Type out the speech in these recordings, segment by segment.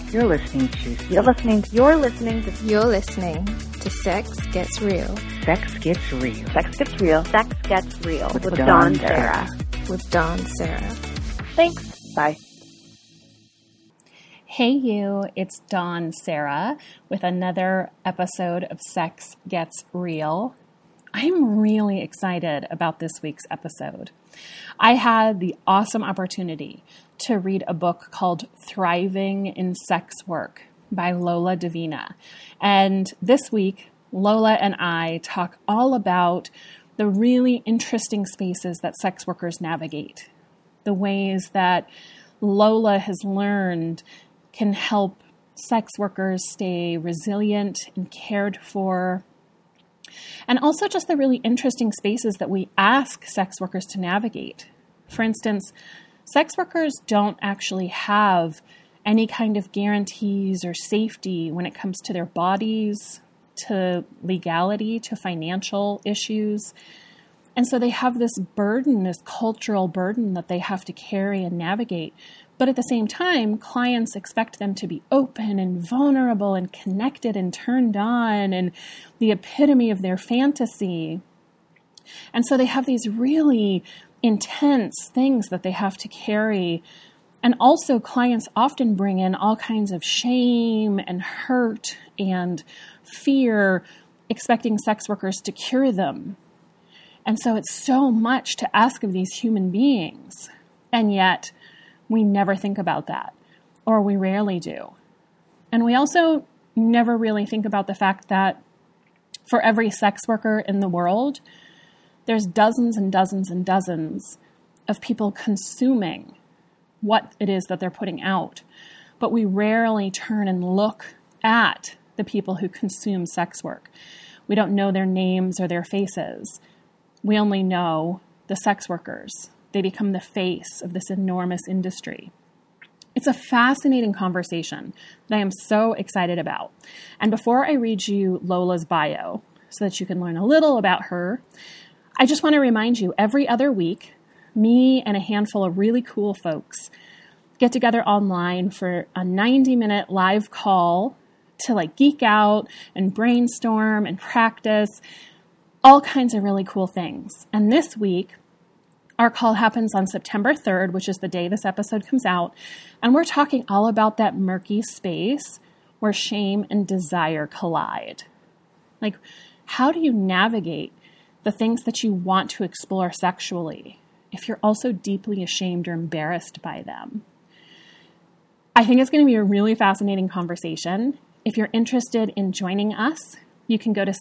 You're listening to Sex Gets Real. Sex Gets Real. Sex Gets Real. Sex Gets Real. With Dawn Sarah. With Dawn Sarah. Thanks. Bye. Hey you, it's Dawn Sarah with another episode of Sex Gets Real. I'm really excited about this week's episode. I had the awesome opportunity to read a book called Thriving in Sex Work by Lola Davina. And this week, Lola and I talk all about the really interesting spaces that sex workers navigate, the ways that Lola has learned can help sex workers stay resilient and cared for, and also just the really interesting spaces that we ask sex workers to navigate. For instance, sex workers don't actually have any kind of guarantees or safety when it comes to their bodies, to legality, to financial issues. And so they have this burden, this cultural burden that they have to carry and navigate. But at the same time, clients expect them to be open and vulnerable and connected and turned on and the epitome of their fantasy. And so they have these really intense things that they have to carry. And also clients often bring in all kinds of shame and hurt and fear, expecting sex workers to cure them. And so it's so much to ask of these human beings. And yet, we never think about that, or we rarely do. And we also never really think about the fact that for every sex worker in the world, there's dozens and dozens and dozens of people consuming what it is that they're putting out. But we rarely turn and look at the people who consume sex work. We don't know their names or their faces. We only know the sex workers. They become the face of this enormous industry. It's a fascinating conversation that I am so excited about. And before I read you Lola's bio, so that you can learn a little about her, I just want to remind you, every other week, me and a handful of really cool folks get together online for a 90-minute live call to geek out and brainstorm and practice all kinds of really cool things. And this week, our call happens on September 3rd, which is the day this episode comes out, and we're talking all about that murky space where shame and desire collide. How do you navigate the things that you want to explore sexually if you're also deeply ashamed or embarrassed by them? I think it's going to be a really fascinating conversation. If you're interested in joining us, you can go to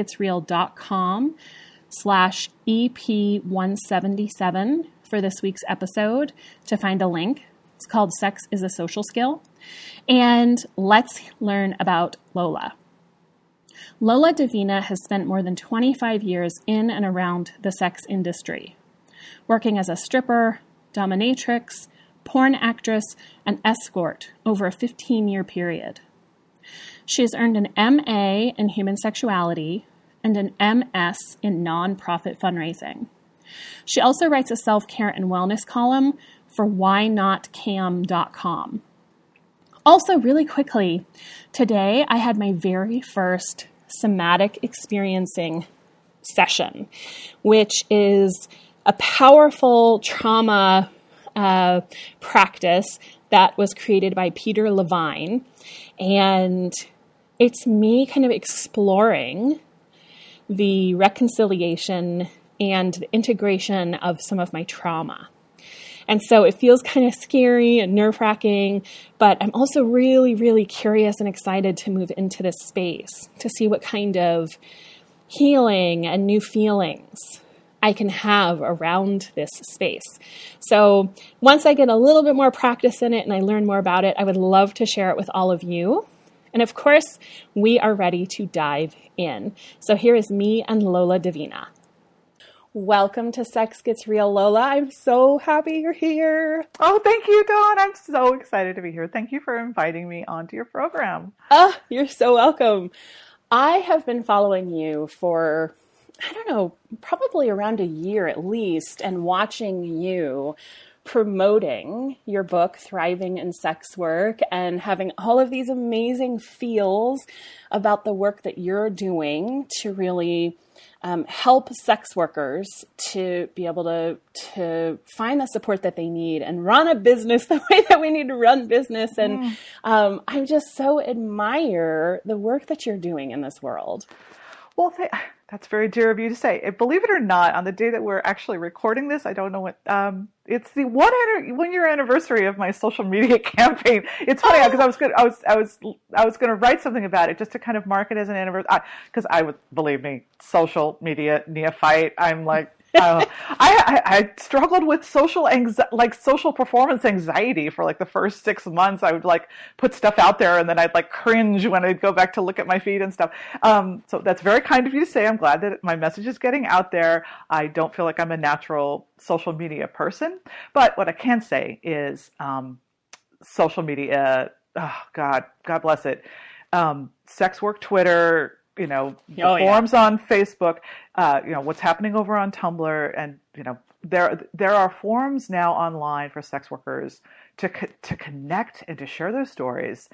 sexgetsreal.com/EP177 for this week's episode to find a link. It's called Sex is a Social Skill. And let's learn about Lola. Lola Davina has spent more than 25 years in and around the sex industry, working as a stripper, dominatrix, porn actress, and escort over a 15-year period. She has earned an MA in human sexuality and an MS in nonprofit fundraising. She also writes a self-care and wellness column for whynotcam.com. Also, really quickly, today I had my very first somatic experiencing session, which is a powerful trauma practice that was created by Peter Levine. And it's me kind of exploring the reconciliation and the integration of some of my trauma. And so it feels kind of scary and nerve-wracking, but I'm also really, really curious and excited to move into this space to see what kind of healing and new feelings I can have around this space. So once I get a little bit more practice in it and I learn more about it, I would love to share it with all of you. And of course, we are ready to dive in. So here is me and Lola Davina. Welcome to Sex Gets Real, Lola. I'm so happy you're here. Oh, thank you, Dawn. I'm so excited to be here. Thank you for inviting me onto your program. You're so welcome. I have been following you for, probably around a year at least, and watching you promoting your book, Thriving in Sex Work, and having all of these amazing feels about the work that you're doing to really help sex workers to be able to find the support that they need and run a business the way that we need to run business. And I just so admire the work that you're doing in this world. Well, that's very dear of you to say. Believe it or not, on the day that we're actually recording this, I don't know what, it's the 1 year anniversary of my social media campaign. It's funny because I was going to write something about it just to kind of mark it as an anniversary. Because believe me, social media neophyte. I'm like, I struggled with social performance anxiety for like the first 6 months. I would like put stuff out there and then I'd like cringe when I'd go back to look at my feed and stuff. So that's very kind of you to say. I'm glad that my message is getting out there. I don't feel like I'm a natural social media person, but what I can say is social media, oh God bless it. Sex work, Twitter, forums on Facebook, what's happening over on Tumblr, and there are forums now online for sex workers to connect and to share their stories,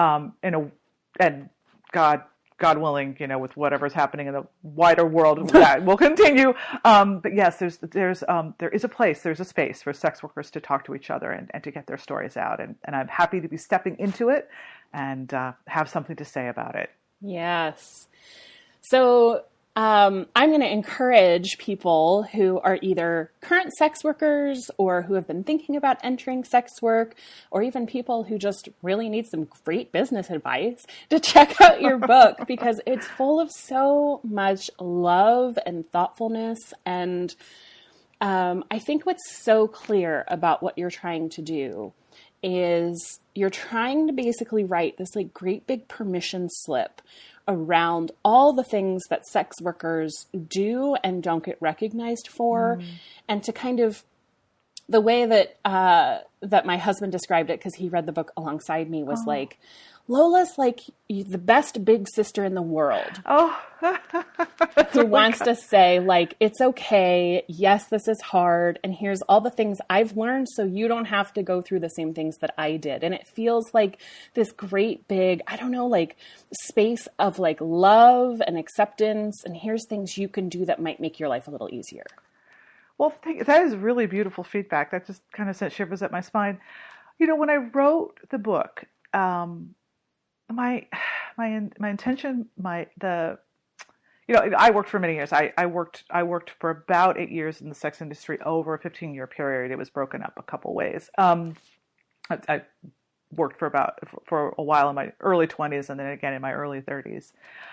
and God willing, with whatever's happening in the wider world, that will continue. But yes, there is a space for sex workers to talk to each other and to get their stories out, and I'm happy to be stepping into it and have something to say about it. Yes. So I'm going to encourage people who are either current sex workers or who have been thinking about entering sex work, or even people who just really need some great business advice, to check out your book because it's full of so much love and thoughtfulness. And I think what's so clear about what you're trying to do is you're trying to basically write this like great big permission slip around all the things that sex workers do and don't get recognized for, and to kind of the way that that my husband described it, because he read the book alongside me, was like, Lola's like the best big sister in the world. Who wants to say, like, it's okay. Yes, this is hard. And here's all the things I've learned so you don't have to go through the same things that I did. And it feels like this great big, like space of like love and acceptance. And here's things you can do that might make your life a little easier. Well, that is really beautiful feedback. That just kind of sent shivers up my spine. When I wrote the book, my intention, I worked for many years. I worked for about 8 years in the sex industry over a 15-year period. It was broken up a couple ways. I worked for a while in my early 20s and then again in my early 30s.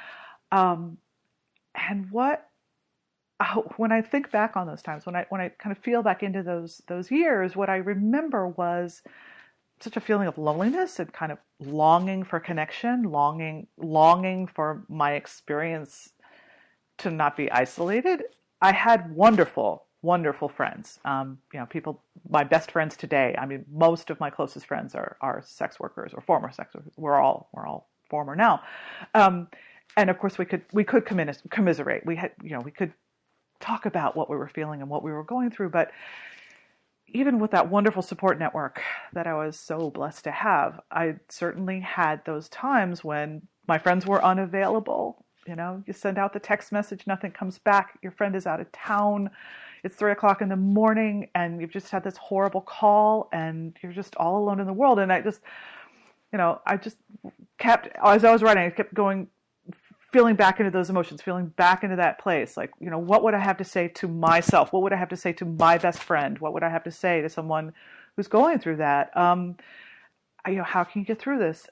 And when I think back on those times, when I kind of feel back into those years, what I remember was such a feeling of loneliness and kind of longing for connection, longing for my experience to not be isolated. I had wonderful, wonderful friends. People, my best friends today. I mean, most of my closest friends are sex workers or former sex workers. We're all former now. And of course we could commiserate. We could talk about what we were feeling and what we were going through, but even with that wonderful support network that I was so blessed to have, I certainly had those times when my friends were unavailable. You send out the text message, nothing comes back. Your friend is out of town. It's 3:00 in the morning and you've just had this horrible call and you're just all alone in the world. And I just kept, as I was writing, I kept going, feeling back into those emotions, feeling back into that place. Like, what would I have to say to myself? What would I have to say to my best friend? What would I have to say to someone who's going through that? How can you get through this?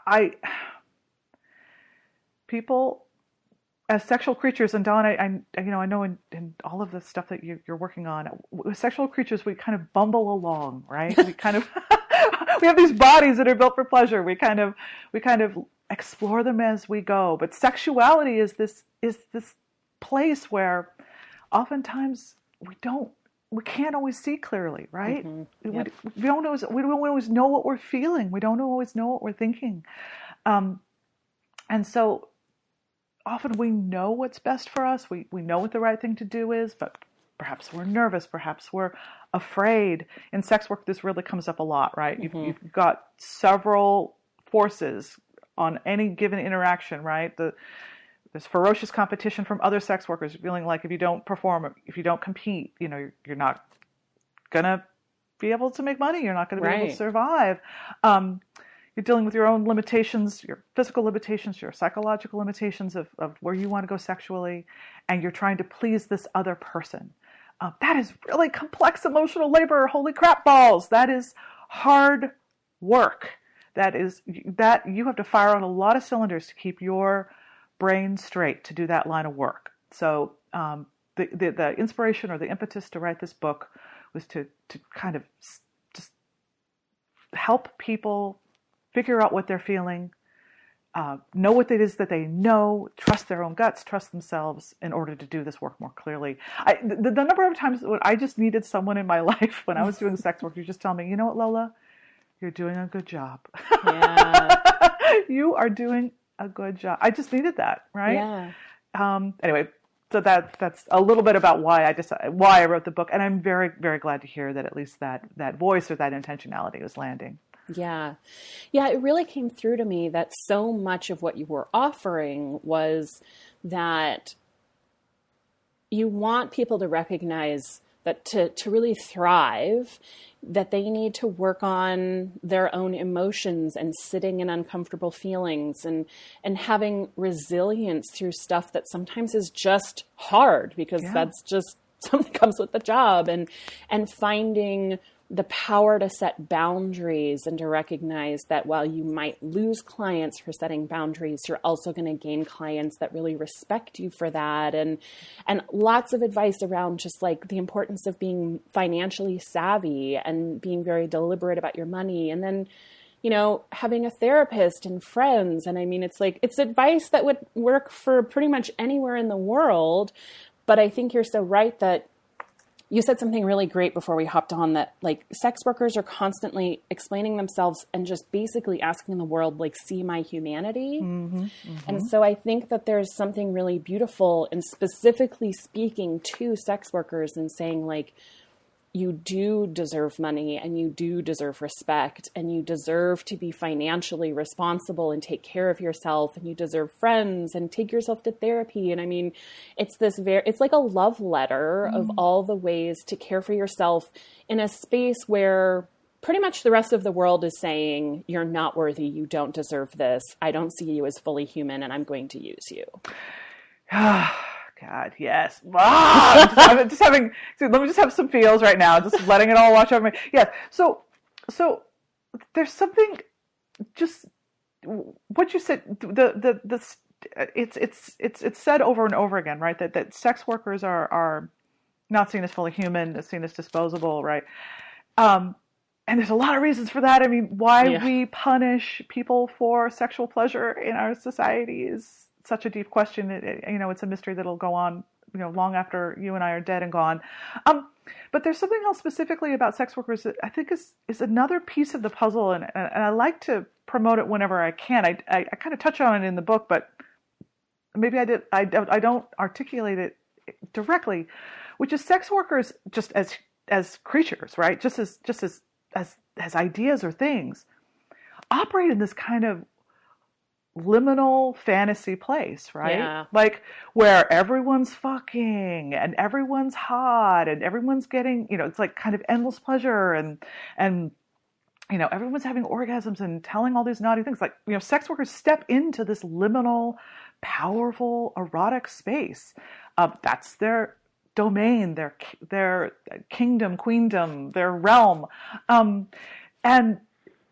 People as sexual creatures, and Dawn, I know in all of the stuff that you're working on, with sexual creatures, we kind of bumble along, right? We kind of, we have these bodies that are built for pleasure. We kind of explore them as we go. But sexuality is this place where oftentimes we can't always see clearly, right? Mm-hmm. Yep. We don't always know what we're feeling. We don't always know what we're thinking. And so often we know what's best for us. We know what the right thing to do is, but perhaps we're nervous. Perhaps we're afraid. In sex work, this really comes up a lot, right? You've got several forces on any given interaction, right? There's ferocious competition from other sex workers feeling like if you don't perform, if you don't compete, you're not going to be able to make money. You're not going to be able to survive. You're dealing with your own limitations, your physical limitations, your psychological limitations of where you want to go sexually, and you're trying to please this other person. That is really complex emotional labor. Holy crap balls. That is hard work. That you have to fire on a lot of cylinders to keep your brain straight to do that line of work. So the inspiration or the impetus to write this book was to kind of just help people figure out what they're feeling, know what it is that they know, trust their own guts, trust themselves in order to do this work more clearly. The number of times when I just needed someone in my life when I was doing sex work, you just tell me, you know what, Lola, you're doing a good job. Yeah. You are doing a good job. I just needed that, right? Yeah. Anyway, so that's a little bit about why I wrote the book, and I'm very, very glad to hear that at least that voice or that intentionality was landing. Yeah. Yeah, it really came through to me that so much of what you were offering was that you want people to recognize that to really thrive, that they need to work on their own emotions and sitting in uncomfortable feelings and having resilience through stuff that sometimes is just hard because that's just something that comes with the job, and finding the power to set boundaries and to recognize that while you might lose clients for setting boundaries, you're also going to gain clients that really respect you for that. And lots of advice around just like the importance of being financially savvy and being very deliberate about your money. And then, having a therapist and friends. And I mean, it's advice that would work for pretty much anywhere in the world. But I think you're so right that you said something really great before we hopped on, that like sex workers are constantly explaining themselves and just basically asking the world, like, see my humanity. Mm-hmm, mm-hmm. And so I think that there's something really beautiful in specifically speaking to sex workers and saying, like, you do deserve money and you do deserve respect and you deserve to be financially responsible and take care of yourself, and you deserve friends and take yourself to therapy. And I mean, it's like a love letter of all the ways to care for yourself in a space where pretty much the rest of the world is saying, you're not worthy. You don't deserve this. I don't see you as fully human and I'm going to use you. God, yes. I'm just having, let me just have some feels right now, just letting it all wash over me. Yes. So there's something, just what you said, it's said over and over again, right? That sex workers are not seen as fully human, they're seen as disposable, right? And there's a lot of reasons for that. I mean, why we punish people for sexual pleasure in our society is such a deep question. It's a mystery that'll go on, long after you and I are dead and gone. But there's something else specifically about sex workers that I think is another piece of the puzzle, and I like to promote it whenever I can. I kind of touch on it in the book, but maybe I don't articulate it directly, which is sex workers just as creatures, right? Just as ideas or things, operate in this kind of liminal fantasy place, right? Yeah. Like where everyone's fucking and everyone's hot and everyone's getting, it's like kind of endless pleasure and everyone's having orgasms and telling all these naughty things. Like, sex workers step into this liminal, powerful, erotic space. That's their domain, their kingdom, queendom, their realm. And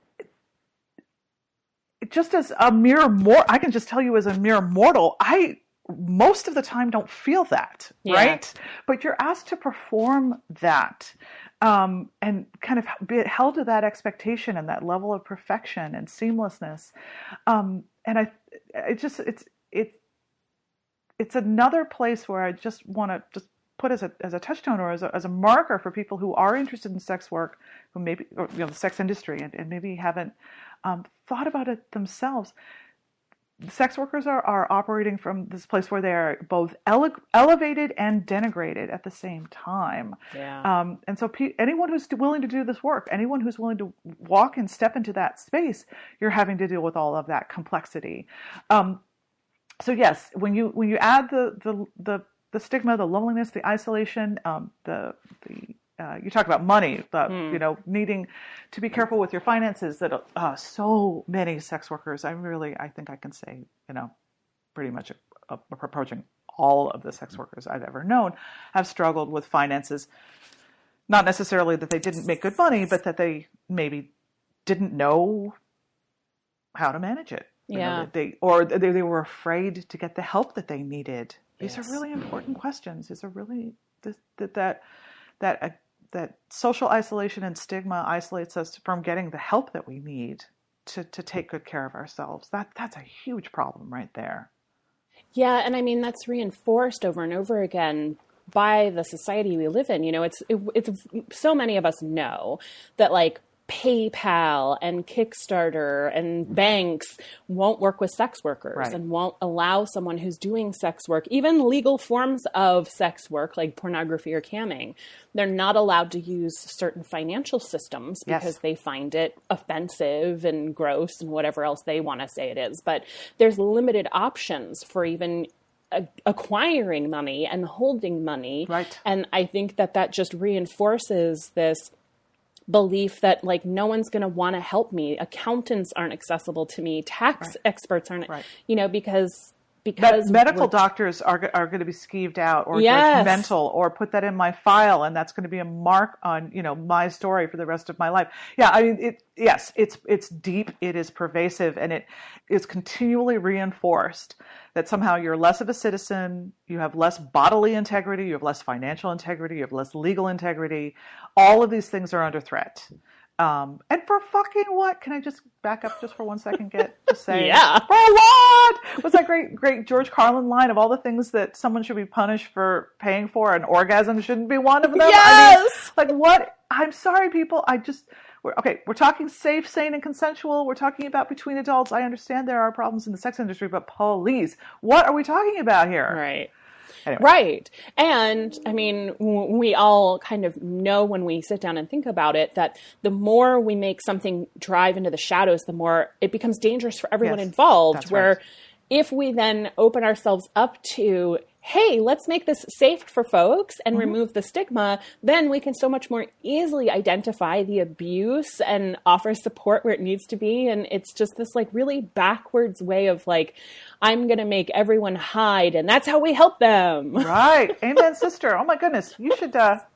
just as a mere I can just tell you as a mere mortal, I most of the time don't feel that, right? But you're asked to perform that, and kind of be held to that expectation and that level of perfection and seamlessness. And it's another place where I just want to just put as a touchstone or as a marker for people who are interested in sex work, who maybe, or the sex industry, and maybe haven't thought about it themselves. sex workers are operating from this place where they are both elevated and denigrated at the same time. Yeah. And so anyone who's willing to do this work, anyone who's willing to walk and step into that space, you're having to deal with all of that complexity. So yes, when you add the stigma, the loneliness, the isolation, you talk about money, needing to be careful with your finances. That so many sex workers, I think I can say, pretty much approaching all of the sex workers I've ever known, have struggled with finances. Not necessarily that they didn't make good money, but that they maybe didn't know how to manage it. Yeah. They were afraid to get the help that they needed. These Yes. are really important questions. These are really that social isolation and stigma isolates us from getting the help that we need to take good care of ourselves. That's a huge problem right there. Yeah, and I mean that's reinforced over and over again by the society we live in. It's so many of us know that like PayPal and Kickstarter and banks won't work with sex workers, right, and won't allow someone who's doing sex work, even legal forms of sex work like pornography or camming. They're not allowed to use certain financial systems because yes, they find it offensive and gross and whatever else they want to say it is. But there's limited options for even acquiring money and holding money. right. And I think that just reinforces this belief that like no one's going to want to help me. Accountants aren't accessible to me. Tax experts aren't, right, because medical doctors are going to be skeeved out or yes, judgmental or put that in my file, and that's going to be a mark on my story for the rest of my life. Yeah, I mean it's deep, it is pervasive, and it is continually reinforced that somehow you're less of a citizen, you have less bodily integrity, you have less financial integrity, you have less legal integrity. All of these things are under threat. And for fucking what? Can I just back up just for 1 second? Just say, yeah, for what? What's that great George Carlin line of all the things that someone should be punished for paying for? An orgasm shouldn't be one of them. Yes! I mean, like what? I'm sorry, people. We're talking safe, sane, and consensual. We're talking about between adults. I understand there are problems in the sex industry, but police, what are we talking about here? Right. Anyway. Right. And I mean, we all kind of know when we sit down and think about it that the more we make something drive into the shadows, the more it becomes dangerous for everyone involved. That's where right. if we then open ourselves up to, hey, let's make this safe for folks and remove the stigma, then we can so much more easily identify the abuse and offer support where it needs to be. And it's just this like really backwards way of like, I'm going to make everyone hide and that's how we help them. Right. Amen, sister. Oh my goodness. You should, be an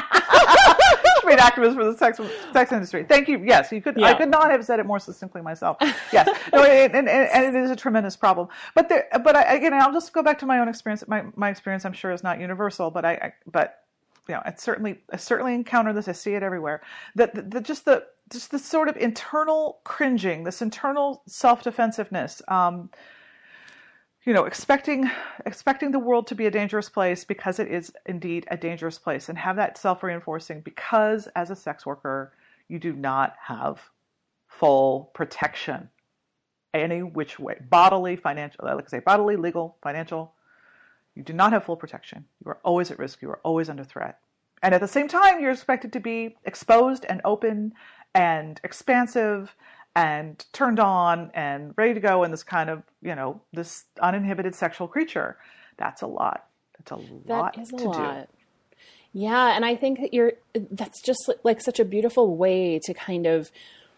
activist for the sex industry. Thank you. Yes, you could. Yeah. I could not have said it more succinctly myself. Yes. No, and it is a tremendous problem. But again, I'll just go back to my own experience. My experience, I'm sure, is not universal, but I certainly encounter this. I see it everywhere. Just the sort of internal cringing, this internal self-defensiveness. Expecting the world to be a dangerous place because it is indeed a dangerous place, and have that self-reinforcing because as a sex worker, you do not have full protection any which way, bodily, financial, like I say, bodily, legal, financial. You do not have full protection. You are always at risk. You are always under threat. And at the same time, you're expected to be exposed and open and expansive and turned on and ready to go in this kind of, this uninhibited sexual creature. That's a lot. It's a lot to do. Yeah. And I think that that's just like such a beautiful way to kind of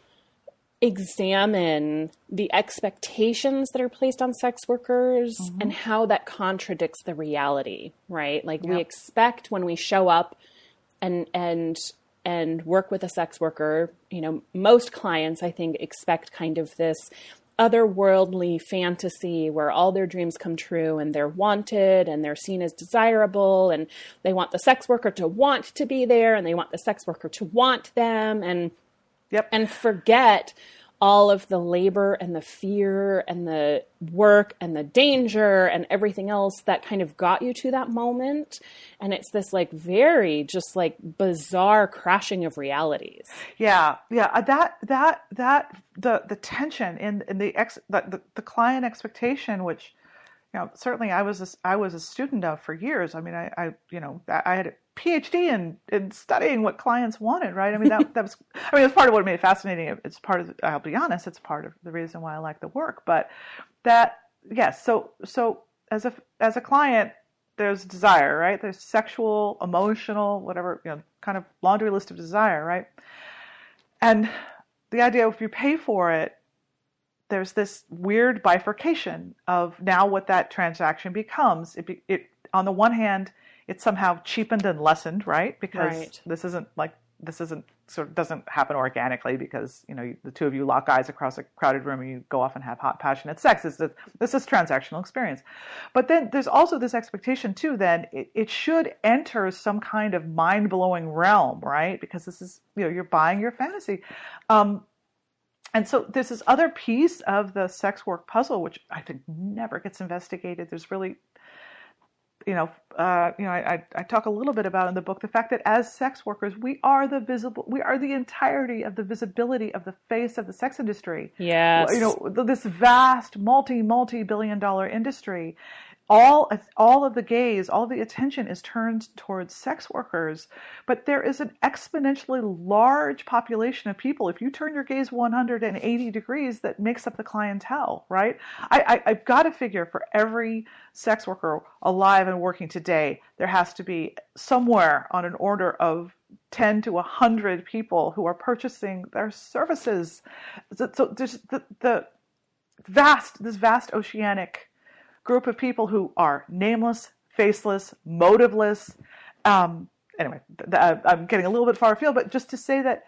examine the expectations that are placed on sex workers and how that contradicts the reality, right? Like we expect when we show up and work with a sex worker, most clients, I think, expect kind of this otherworldly fantasy where all their dreams come true and they're wanted and they're seen as desirable and they want the sex worker to want to be there and they want the sex worker to want them and forget all of the labor and the fear and the work and the danger and everything else that kind of got you to that moment. And it's this like very just like bizarre crashing of realities. Yeah. The tension in the client expectation, which, certainly I was a student of for years. I mean, I had a PhD in studying what clients wanted, right? I mean, that's part of what made it fascinating. It's part of, I'll be honest, it's part of the reason why I like the work. But yes. So as a client, there's desire, right? There's sexual, emotional, whatever, kind of laundry list of desire, right? And the idea, if you pay for it, there's this weird bifurcation of now what that transaction becomes. It on the one hand, it's somehow cheapened and lessened, right? Because this isn't sort of doesn't happen organically because, the two of you lock eyes across a crowded room and you go off and have hot, passionate sex. This is transactional experience. But then there's also this expectation too, then it should enter some kind of mind-blowing realm, right? Because this is, you're buying your fantasy. And so there's this other piece of the sex work puzzle, which I think never gets investigated. There's really, I talk a little bit about in the book the fact that as sex workers, we are the entirety of the visibility of the face of the sex industry. Yes. This vast multi-billion-dollar industry. All of the gaze, all of the attention is turned towards sex workers, but there is an exponentially large population of people. If you turn your gaze 180 degrees, that makes up the clientele, right? I've got to figure for every sex worker alive and working today, there has to be somewhere on an order of 10 to 100 people who are purchasing their services. So there's this vast oceanic group of people who are nameless, faceless, motiveless. Anyway, I'm getting a little bit far afield, but just to say that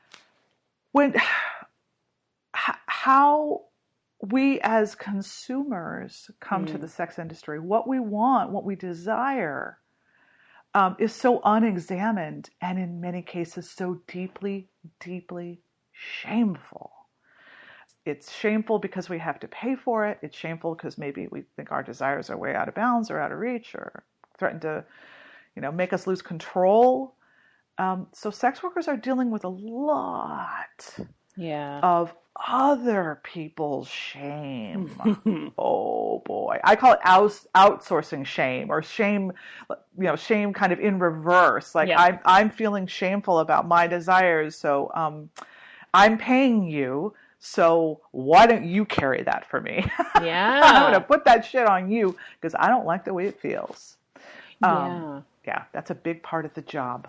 how we as consumers come to the sex industry, what we want, what we desire, is so unexamined and in many cases so deeply, deeply shameful. It's shameful because we have to pay for it. It's shameful because maybe we think our desires are way out of bounds or out of reach or threaten to, make us lose control. So sex workers are dealing with a lot of other people's shame. Oh boy. I call it outsourcing shame or shame, shame kind of in reverse. Like I'm feeling shameful about my desires. So I'm paying you. So why don't you carry that for me? Yeah. I'm going to put that shit on you because I don't like the way it feels. Yeah, that's a big part of the job.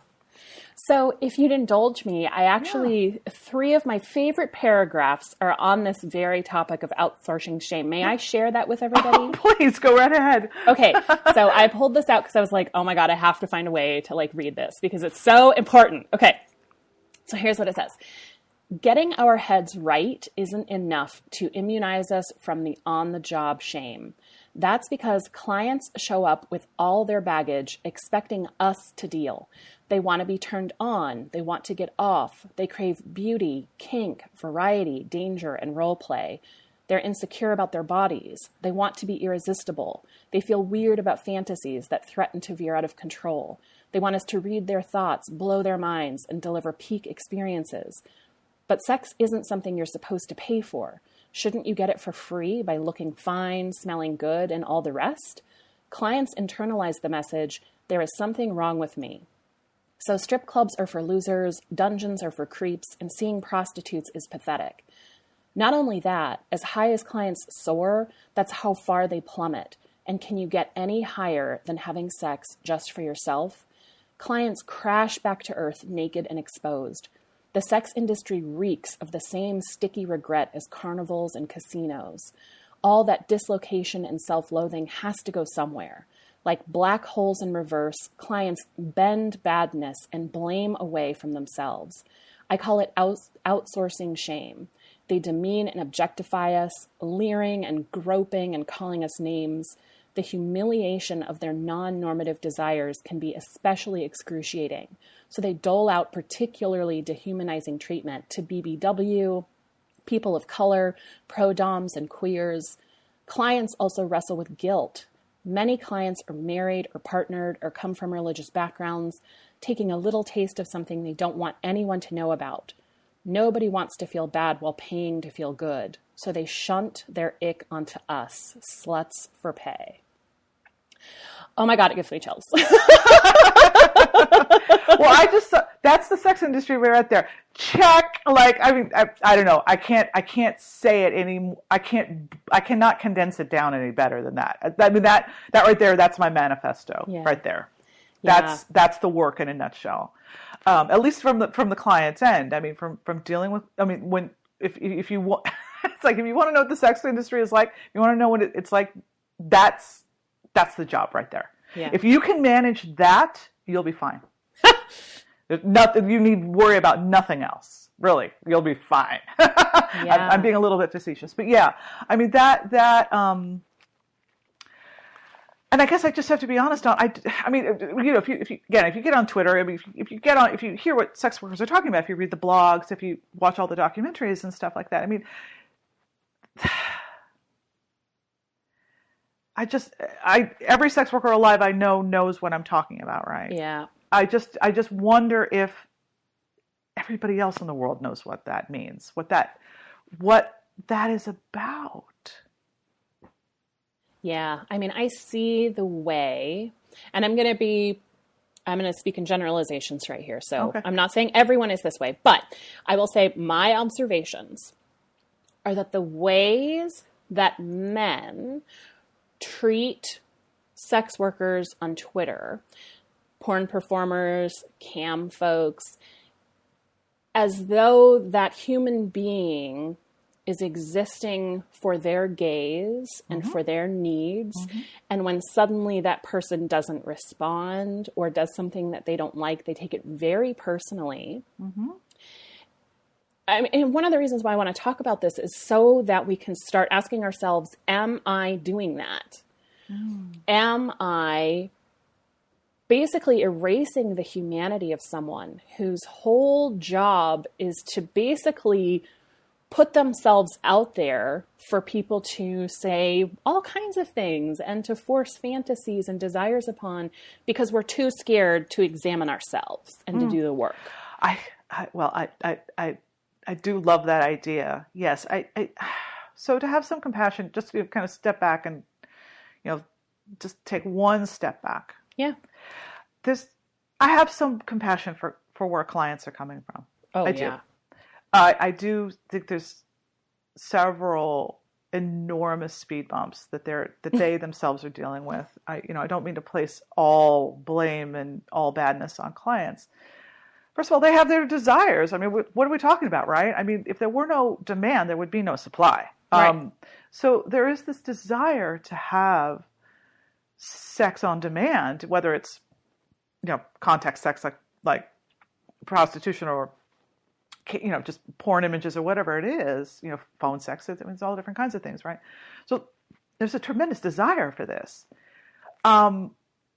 So if you'd indulge me, I actually, 3 of my favorite paragraphs are on this very topic of outsourcing shame. May I share that with everybody? Oh, please, go right ahead. Okay, so I pulled this out because I was like, oh my God, I have to find a way to read this because it's so important. Okay, so here's what it says. Getting our heads right isn't enough to immunize us from the on-the-job shame. That's because clients show up with all their baggage, expecting us to deal. They want to be turned on. They want to get off. They crave beauty, kink, variety, danger, and role play. They're insecure about their bodies. They want to be irresistible. They feel weird about fantasies that threaten to veer out of control. They want us to read their thoughts, blow their minds, and deliver peak experiences. But sex isn't something you're supposed to pay for. Shouldn't you get it for free by looking fine, smelling good, and all the rest? Clients internalize the message, there is something wrong with me. So strip clubs are for losers, dungeons are for creeps, and seeing prostitutes is pathetic. Not only that, as high as clients soar, that's how far they plummet. And can you get any higher than having sex just for yourself? Clients crash back to earth naked and exposed. The sex industry reeks of the same sticky regret as carnivals and casinos. All that dislocation and self-loathing has to go somewhere. Like black holes in reverse, clients bend badness and blame away from themselves. I call it outsourcing shame. They demean and objectify us, leering and groping and calling us names. The humiliation of their non-normative desires can be especially excruciating. So they dole out particularly dehumanizing treatment to BBW, people of color, pro-doms, and queers. Clients also wrestle with guilt. Many clients are married or partnered or come from religious backgrounds, taking a little taste of something they don't want anyone to know about. Nobody wants to feel bad while paying to feel good, so they shunt their ick onto us, sluts for pay. Oh my God, it gives me chills. Well, that's the sex industry right there. Check. Like, I mean, I don't know. I can't say it any. I cannot condense it down any better than that. I mean, that right there, that's my manifesto right there. That's the work in a nutshell. At least from the client's end. I mean, from dealing with, I mean, if you want, it's like, if you want to know what the sex industry is like, you want to know what it's like, that's the job right there. Yeah. If you can manage that, you'll be fine. There's nothing, you need to worry about nothing else. Really, you'll be fine. I'm being a little bit facetious, but yeah, I mean that and I guess I just have to be honest on. I mean, you know, if you get on Twitter, I mean, if you hear what sex workers are talking about, if you read the blogs, if you watch all the documentaries and stuff like that, I mean, every sex worker alive I know knows what I'm talking about, right? Yeah. I just wonder if everybody else in the world knows what that means, what that is about. Yeah. I mean, I see the way, and I'm going to speak in generalizations right here. So okay. I'm not saying everyone is this way, but I will say my observations are that the ways that men treat sex workers on Twitter, porn performers, cam folks, as though that human being is existing for their gaze and for their needs. Mm-hmm. And when suddenly that person doesn't respond or does something that they don't like, they take it very personally. Mm-hmm. I mean, and one of the reasons why I want to talk about this is so that we can start asking ourselves, am I doing that? Am I basically erasing the humanity of someone whose whole job is to basically put themselves out there for people to say all kinds of things and to force fantasies and desires upon because we're too scared to examine ourselves and to do the work? I do love that idea. Yes. So to have some compassion, just to kind of step back and, you know, just take one step back. Yeah. I have some compassion for where clients are coming from. Oh, I do. Yeah. I do think there's several enormous speed bumps that they themselves are dealing with. I don't mean to place all blame and all badness on clients. First of all, they have their desires. I mean, what are we talking about, right? I mean, if there were no demand, there would be no supply. Right. So there is this desire to have sex on demand, whether it's, you know, contact sex like prostitution or, you know, just porn images or whatever it is, you know, phone sex, it's all different kinds of things, right? So there's a tremendous desire for this. And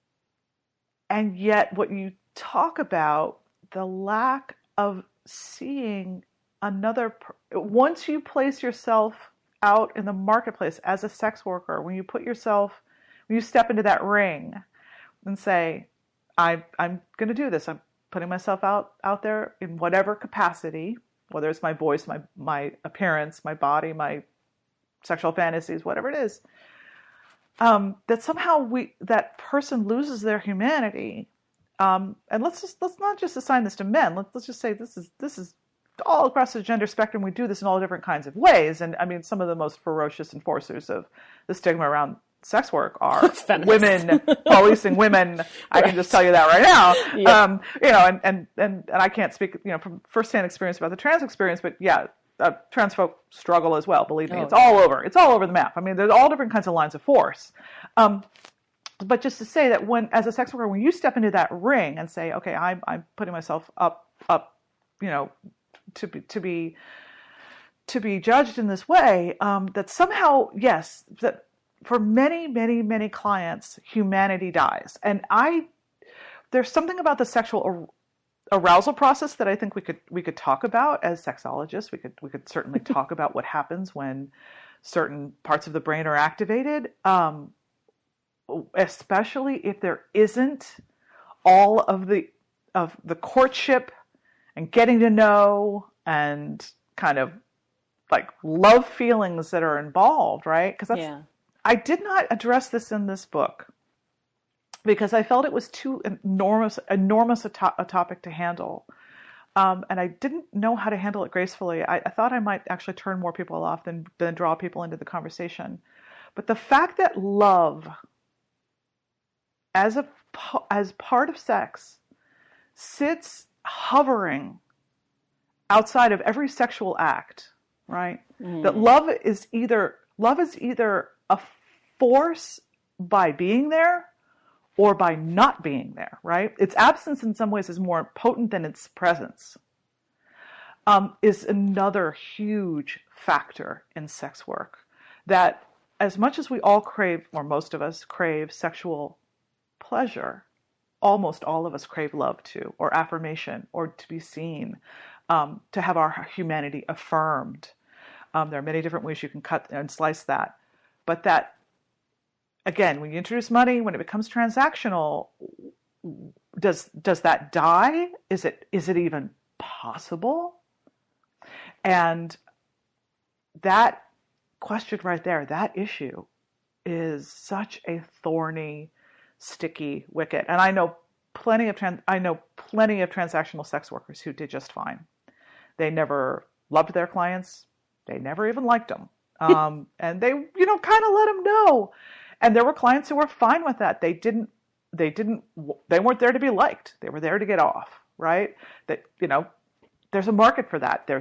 yet what you talk about, the lack of seeing once you place yourself out in the marketplace as a sex worker, when you step into that ring and say, I'm going to do this. I'm putting myself out there in whatever capacity, whether it's my voice, my appearance, my body, my sexual fantasies, whatever it is, that somehow that person loses their humanity. And let's not just assign this to men. Let's just say this is all across the gender spectrum. We do this in all different kinds of ways. And I mean, some of the most ferocious enforcers of the stigma around sex work are women policing women. I can just tell you that right now. Yeah. You know, and I can't speak, you know, from firsthand experience about the trans experience, but yeah, trans folk struggle as well. Believe me, it's all over. It's all over the map. I mean, there's all different kinds of lines of force. But just to say that as a sex worker, when you step into that ring and say, okay, I'm putting myself up, you know, to be judged in this way, that somehow, yes, that for many, many, many clients, humanity dies. And there's something about the sexual arousal process that I think we could talk about as sexologists. We could certainly talk about what happens when certain parts of the brain are activated, especially if there isn't all of the courtship and getting to know and kind of like love feelings that are involved, right? Because I did not address this in this book because I felt it was too enormous a topic to handle. And I didn't know how to handle it gracefully. I thought I might actually turn more people off than draw people into the conversation. But the fact that love as part of sex sits hovering outside of every sexual act, right? That love is either a force by being there or by not being there, right? Its absence in some ways is more potent than its presence, is another huge factor in sex work. That as much as we all crave, or most of us crave sexual pleasure, almost all of us crave love too, or affirmation, or to be seen, to have our humanity affirmed. There are many different ways you can cut and slice that. But that, again, when you introduce money, when it becomes transactional, does that die? Is it even possible? And that question right there, that issue, is such a thorny, sticky wicket. And I know plenty of transactional sex workers who did just fine. They never loved their clients. They never even liked them. And they, kind of let them know. And there were clients who were fine with that. They weren't there to be liked. They were there to get off, right? That, there's a market for that.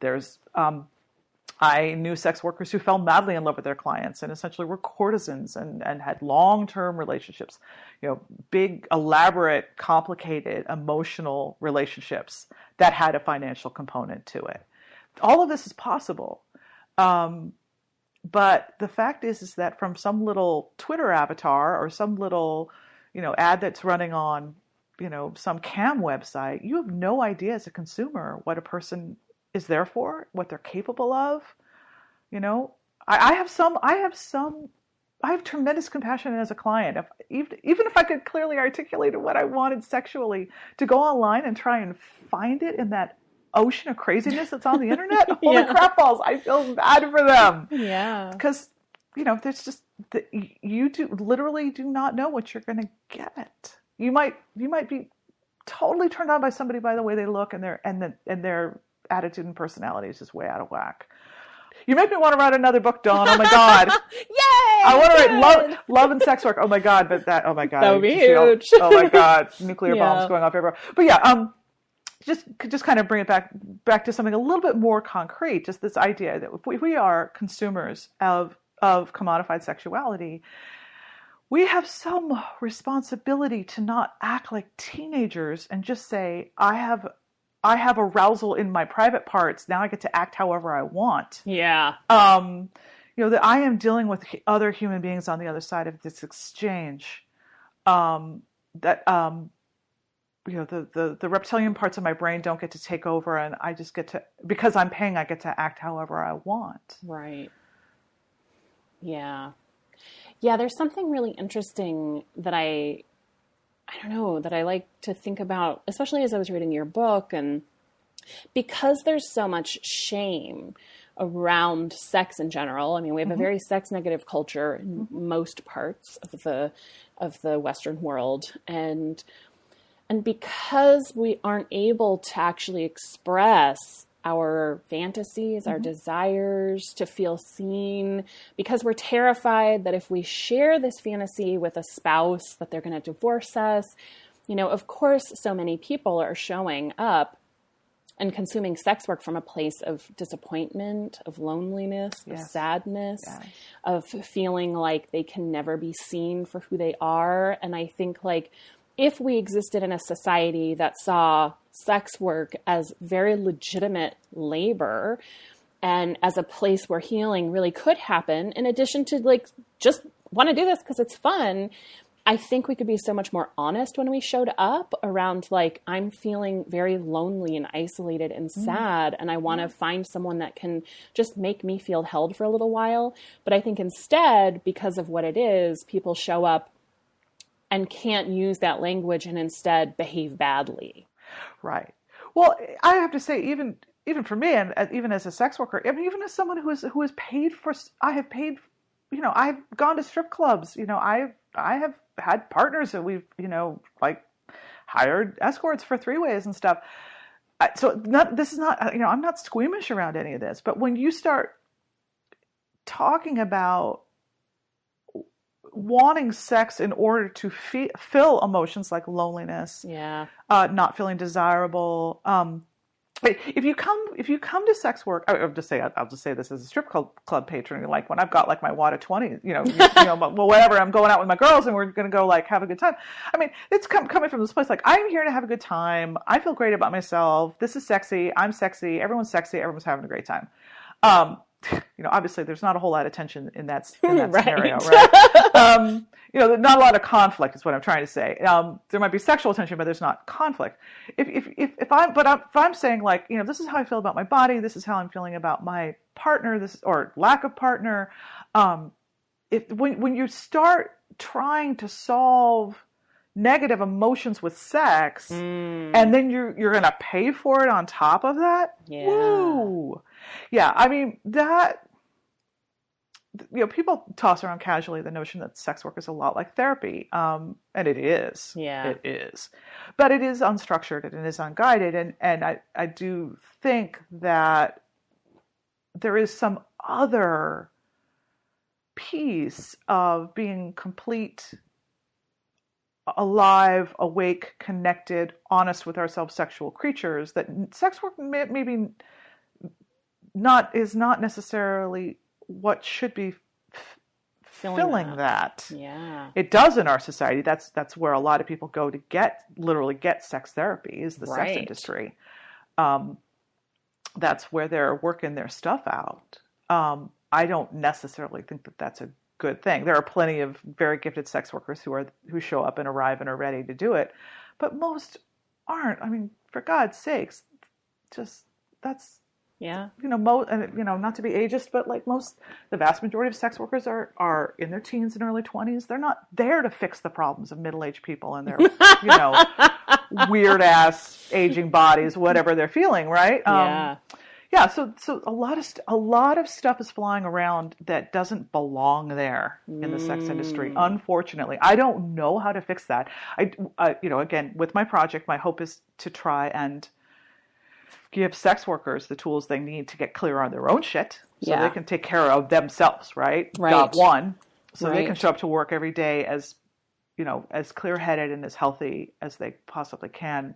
I knew sex workers who fell madly in love with their clients and essentially were courtesans and had long-term relationships, big, elaborate, complicated, emotional relationships that had a financial component to it. All of this is possible. But the fact is that from some little Twitter avatar or some little, ad that's running on, some cam website, you have no idea as a consumer what a person is there for, what they're capable of. I have tremendous compassion as a client. Even if I could clearly articulate what I wanted sexually, to go online and try and find it in that ocean of craziness that's on the internet, holy crap balls, I feel bad for them. Yeah. Because, there's just, you literally do not know what you're going to get. You might be totally turned on by somebody by the way they look and their attitude and personality is just way out of whack. You make me want to write another book, Dawn. Oh my God. Yay! I want to write love and sex work. Oh my God. But that would be huge. Oh my God. Nuclear bombs going off everywhere. But yeah, just kind of bring it back to something a little bit more concrete. Just this idea that if we are consumers of commodified sexuality, we have some responsibility to not act like teenagers and just say, I have arousal in my private parts. Now I get to act however I want. Yeah. That I am dealing with other human beings on the other side of this exchange. The reptilian parts of my brain don't get to take over, and I just get to, because I'm paying, I get to act however I want. Right. Yeah. Yeah. There's something really interesting that I don't know, that I like to think about, especially as I was reading your book, and because there's so much shame around sex in general. I mean, we have a very sex negative culture in most parts of the Western world. And because we aren't able to actually express our fantasies, our desires, to feel seen, because we're terrified that if we share this fantasy with a spouse, that they're going to divorce us. Of course, so many people are showing up and consuming sex work from a place of disappointment, of loneliness, of sadness, of feeling like they can never be seen for who they are. And I think, if we existed in a society that saw sex work as very legitimate labor and as a place where healing really could happen, in addition to just want to do this because it's fun, I think we could be so much more honest when we showed up around like, I'm feeling very lonely and isolated and sad, and I want to find someone that can just make me feel held for a little while. But I think instead, because of what it is, people show up and can't use that language and instead behave badly. Right. Well, I have to say, even for me, and even as a sex worker, I mean, even as someone who has paid for, I have paid, you know, I've gone to strip clubs, you know, I have had partners that we've, you know, like hired escorts for 3-ways and stuff. This is not, you know, I'm not squeamish around any of this, but when you start talking about wanting sex in order to fill emotions like loneliness, not feeling desirable, if you come to sex work, I'll just say this as a strip club patron, like when I've got like my wad of 20, you know, whatever, I'm going out with my girls and we're going to go like have a good time. I mean, it's coming from this place, like I'm here to have a good time. I feel great about myself. This is sexy. I'm sexy. Everyone's sexy. Everyone's having a great time. You know, obviously there's not a whole lot of tension in that right. scenario, right? You know, not a lot of conflict is what I'm trying to say. There might be sexual tension, but there's not conflict. If I'm saying like, you know, this is how I feel about my body, this is how I'm feeling about my partner, or lack of partner. When you start trying to solve negative emotions with sex, and then you're going to pay for it on top of that. Yeah. Woo. Yeah. I mean, that, you know, people toss around casually the notion that sex work is a lot like therapy. And it is. Yeah. It is. But it is unstructured and it is unguided. And I do think that there is some other piece of being complete, alive, awake, connected, honest with ourselves, sexual creatures, that sex work maybe is not necessarily what should be filling that. Yeah. It does in our society. That's where a lot of people go to literally get sex therapy, is the sex industry. That's where they're working their stuff out. I don't necessarily think that that's a good thing. There are plenty of very gifted sex workers who show up and arrive and are ready to do it, but most aren't. I mean, for God's sakes, just that's, you know, not to be ageist, but like the vast majority of sex workers are in their teens and early 20s. They're not there to fix the problems of middle-aged people and their, you know, weird ass aging bodies, whatever they're feeling. Right. Yeah, so a lot of stuff is flying around that doesn't belong there in the sex industry. Unfortunately, I don't know how to fix that. You know, again, with my project, my hope is to try and give sex workers the tools they need to get clear on their own shit, so they can take care of themselves. Right. Job one, so they can show up to work every day as, you know, as clear-headed and as healthy as they possibly can.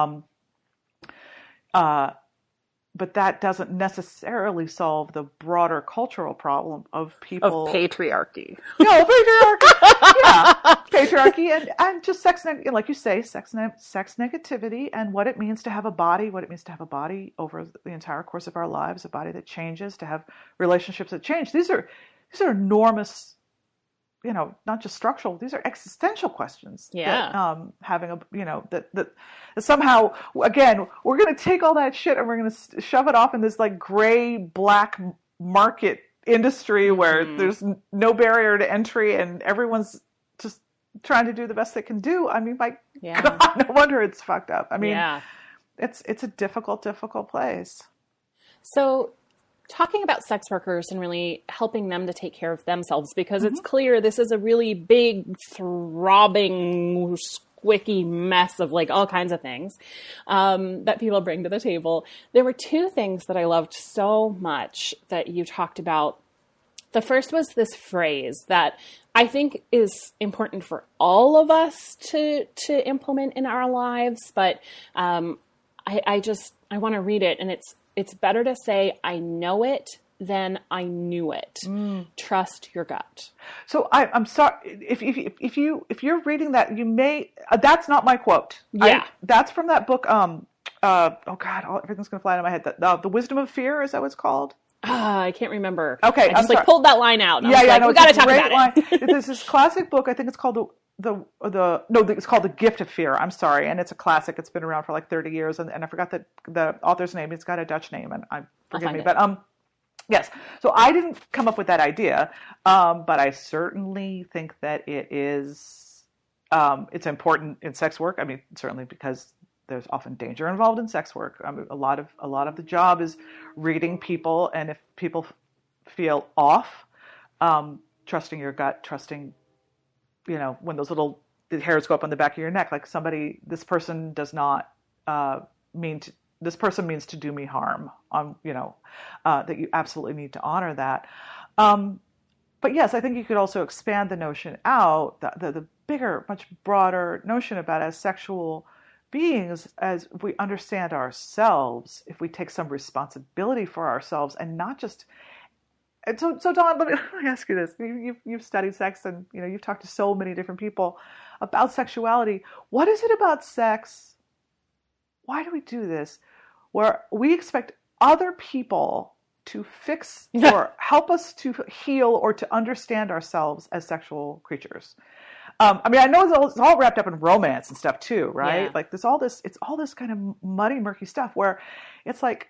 But that doesn't necessarily solve the broader cultural problem of people. Of patriarchy. No, patriarchy. Yeah. Patriarchy and just sex, like you say, sex negativity and what it means to have a body, over the entire course of our lives, a body that changes, to have relationships that change. These are enormous, you know, not just structural, these are existential questions. Yeah. That, having a, you know, that somehow, again, we're going to take all that shit and we're going to shove it off in this like gray, black market industry where there's no barrier to entry and everyone's just trying to do the best they can do. I mean, God, no wonder it's fucked up. I mean, it's a difficult place. So, talking about sex workers and really helping them to take care of themselves, because it's clear this is a really big, throbbing, squicky mess of like all kinds of things that people bring to the table. There were two things that I loved so much that you talked about. The first was this phrase that I think is important for all of us to implement in our lives, but I want to read it, and it's better to say, I know it than I knew it. Trust your gut. So I'm sorry if you're reading that, you may that's not my quote. Yeah, that's from that book. Oh God, everything's gonna fly out of my head. The Wisdom of Fear, is that what it's called? I can't remember. Okay, I just pulled that line out. And We got to talk about it. There's this classic book. I think it's called it's called The Gift of Fear. I'm sorry. And it's a classic. It's been around for like 30 years. And I forgot the author's name. It's got a Dutch name, and forgive me. But yes. So I didn't come up with that idea. But I certainly think that it's important in sex work. I mean, certainly because there's often danger involved in sex work. I mean, a lot of the job is reading people. And if people feel off, trusting your gut, trusting, when those little hairs go up on the back of your neck, like this person does not this person means to do me harm, that you absolutely need to honor that. But yes, I think you could also expand the notion out, the bigger, much broader notion about as sexual beings, as we understand ourselves, if we take some responsibility for ourselves and not just. And so Dawn, let me ask you this. You've studied sex, and you've talked to so many different people about sexuality. What is it about sex? Why do we do this? Where we expect other people to fix or help us to heal or to understand ourselves as sexual creatures. I mean, I know it's all wrapped up in romance and stuff too, right? Yeah. Like it's all this kind of muddy, murky stuff where it's like,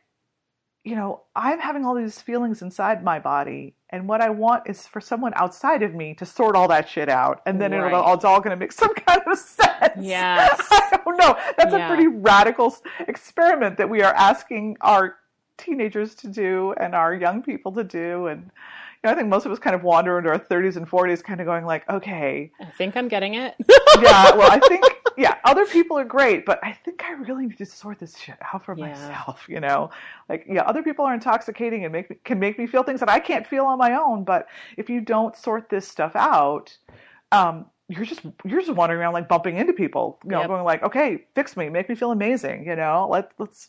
I'm having all these feelings inside my body, and what I want is for someone outside of me to sort all that shit out, and then it's all going to make some kind of sense. Yes. I don't know. That's a pretty radical experiment that we are asking our teenagers to do and our young people to do, and I think most of us kind of wander into our 30s and 40s kind of going like, okay. I think I'm getting it. Yeah, well, I think, other people are great, but I think I really need to sort this shit out for myself, other people are intoxicating and can make me feel things that I can't feel on my own, but if you don't sort this stuff out, you're just wandering around like bumping into people, going like, okay, fix me, make me feel amazing, let's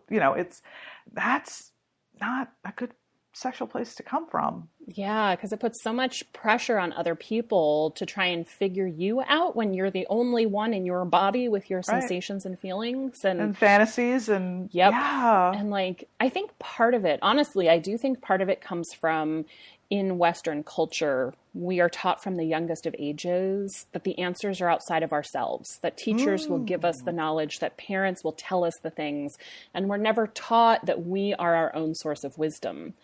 that's not a good sexual place to come from. Yeah, because it puts so much pressure on other people to try and figure you out when you're the only one in your body with your sensations and feelings and fantasies and and I think part of it, honestly, I do think part of it comes from in Western culture, we are taught from the youngest of ages that the answers are outside of ourselves, that teachers will give us the knowledge, that parents will tell us the things, and we're never taught that we are our own source of wisdom.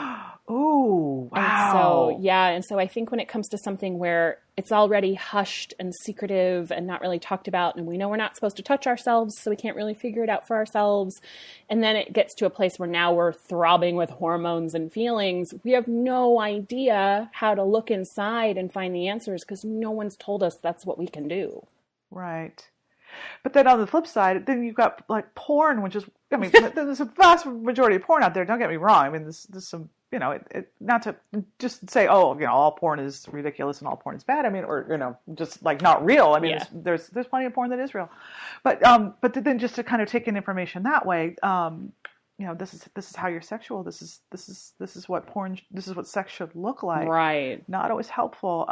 Oh, wow. And so I think when it comes to something where it's already hushed and secretive and not really talked about, and we know we're not supposed to touch ourselves, so we can't really figure it out for ourselves, and then it gets to a place where now we're throbbing with hormones and feelings, we have no idea how to look inside and find the answers because no one's told us that's what we can do. Right. But then on the flip side, then you've got like porn, which is, I mean, there's a vast majority of porn out there. Don't get me wrong. I mean, there's some, not to just say, all porn is ridiculous and all porn is bad. I mean, or, just like not real. I mean, there's plenty of porn that is real. But then just to kind of take in information that way, this is how you're sexual. This is what porn, this is what sex should look like. Right. Not always helpful.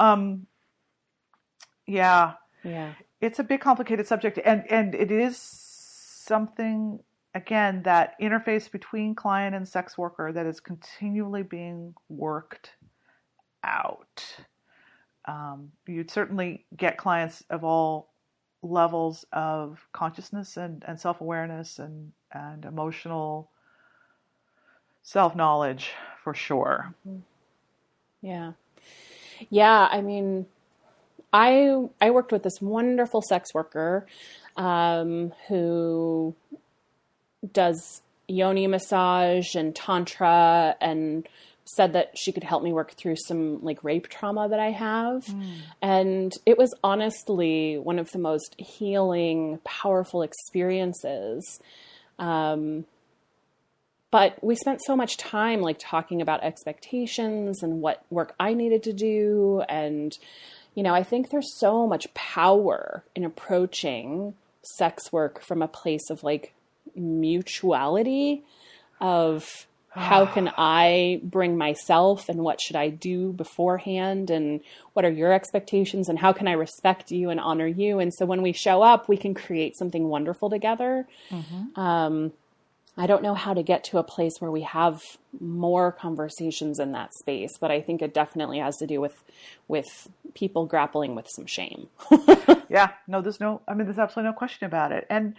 Yeah. It's a big, complicated subject, and it is something, again, that interface between client and sex worker that is continually being worked out. You'd certainly get clients of all levels of consciousness and self-awareness and emotional self-knowledge, for sure. Yeah. I mean, I worked with this wonderful sex worker who does yoni massage and tantra, and said that she could help me work through some rape trauma that I have. And it was honestly one of the most healing, powerful experiences. But we spent so much time talking about expectations and what work I needed to do. And I think there's so much power in approaching sex work from a place of mutuality of how can I bring myself and what should I do beforehand and what are your expectations and how can I respect you and honor you. And so when we show up, we can create something wonderful together. I don't know how to get to a place where we have more conversations in that space, but I think it definitely has to do with people grappling with some shame. Yeah, no, there's absolutely no question about it. And,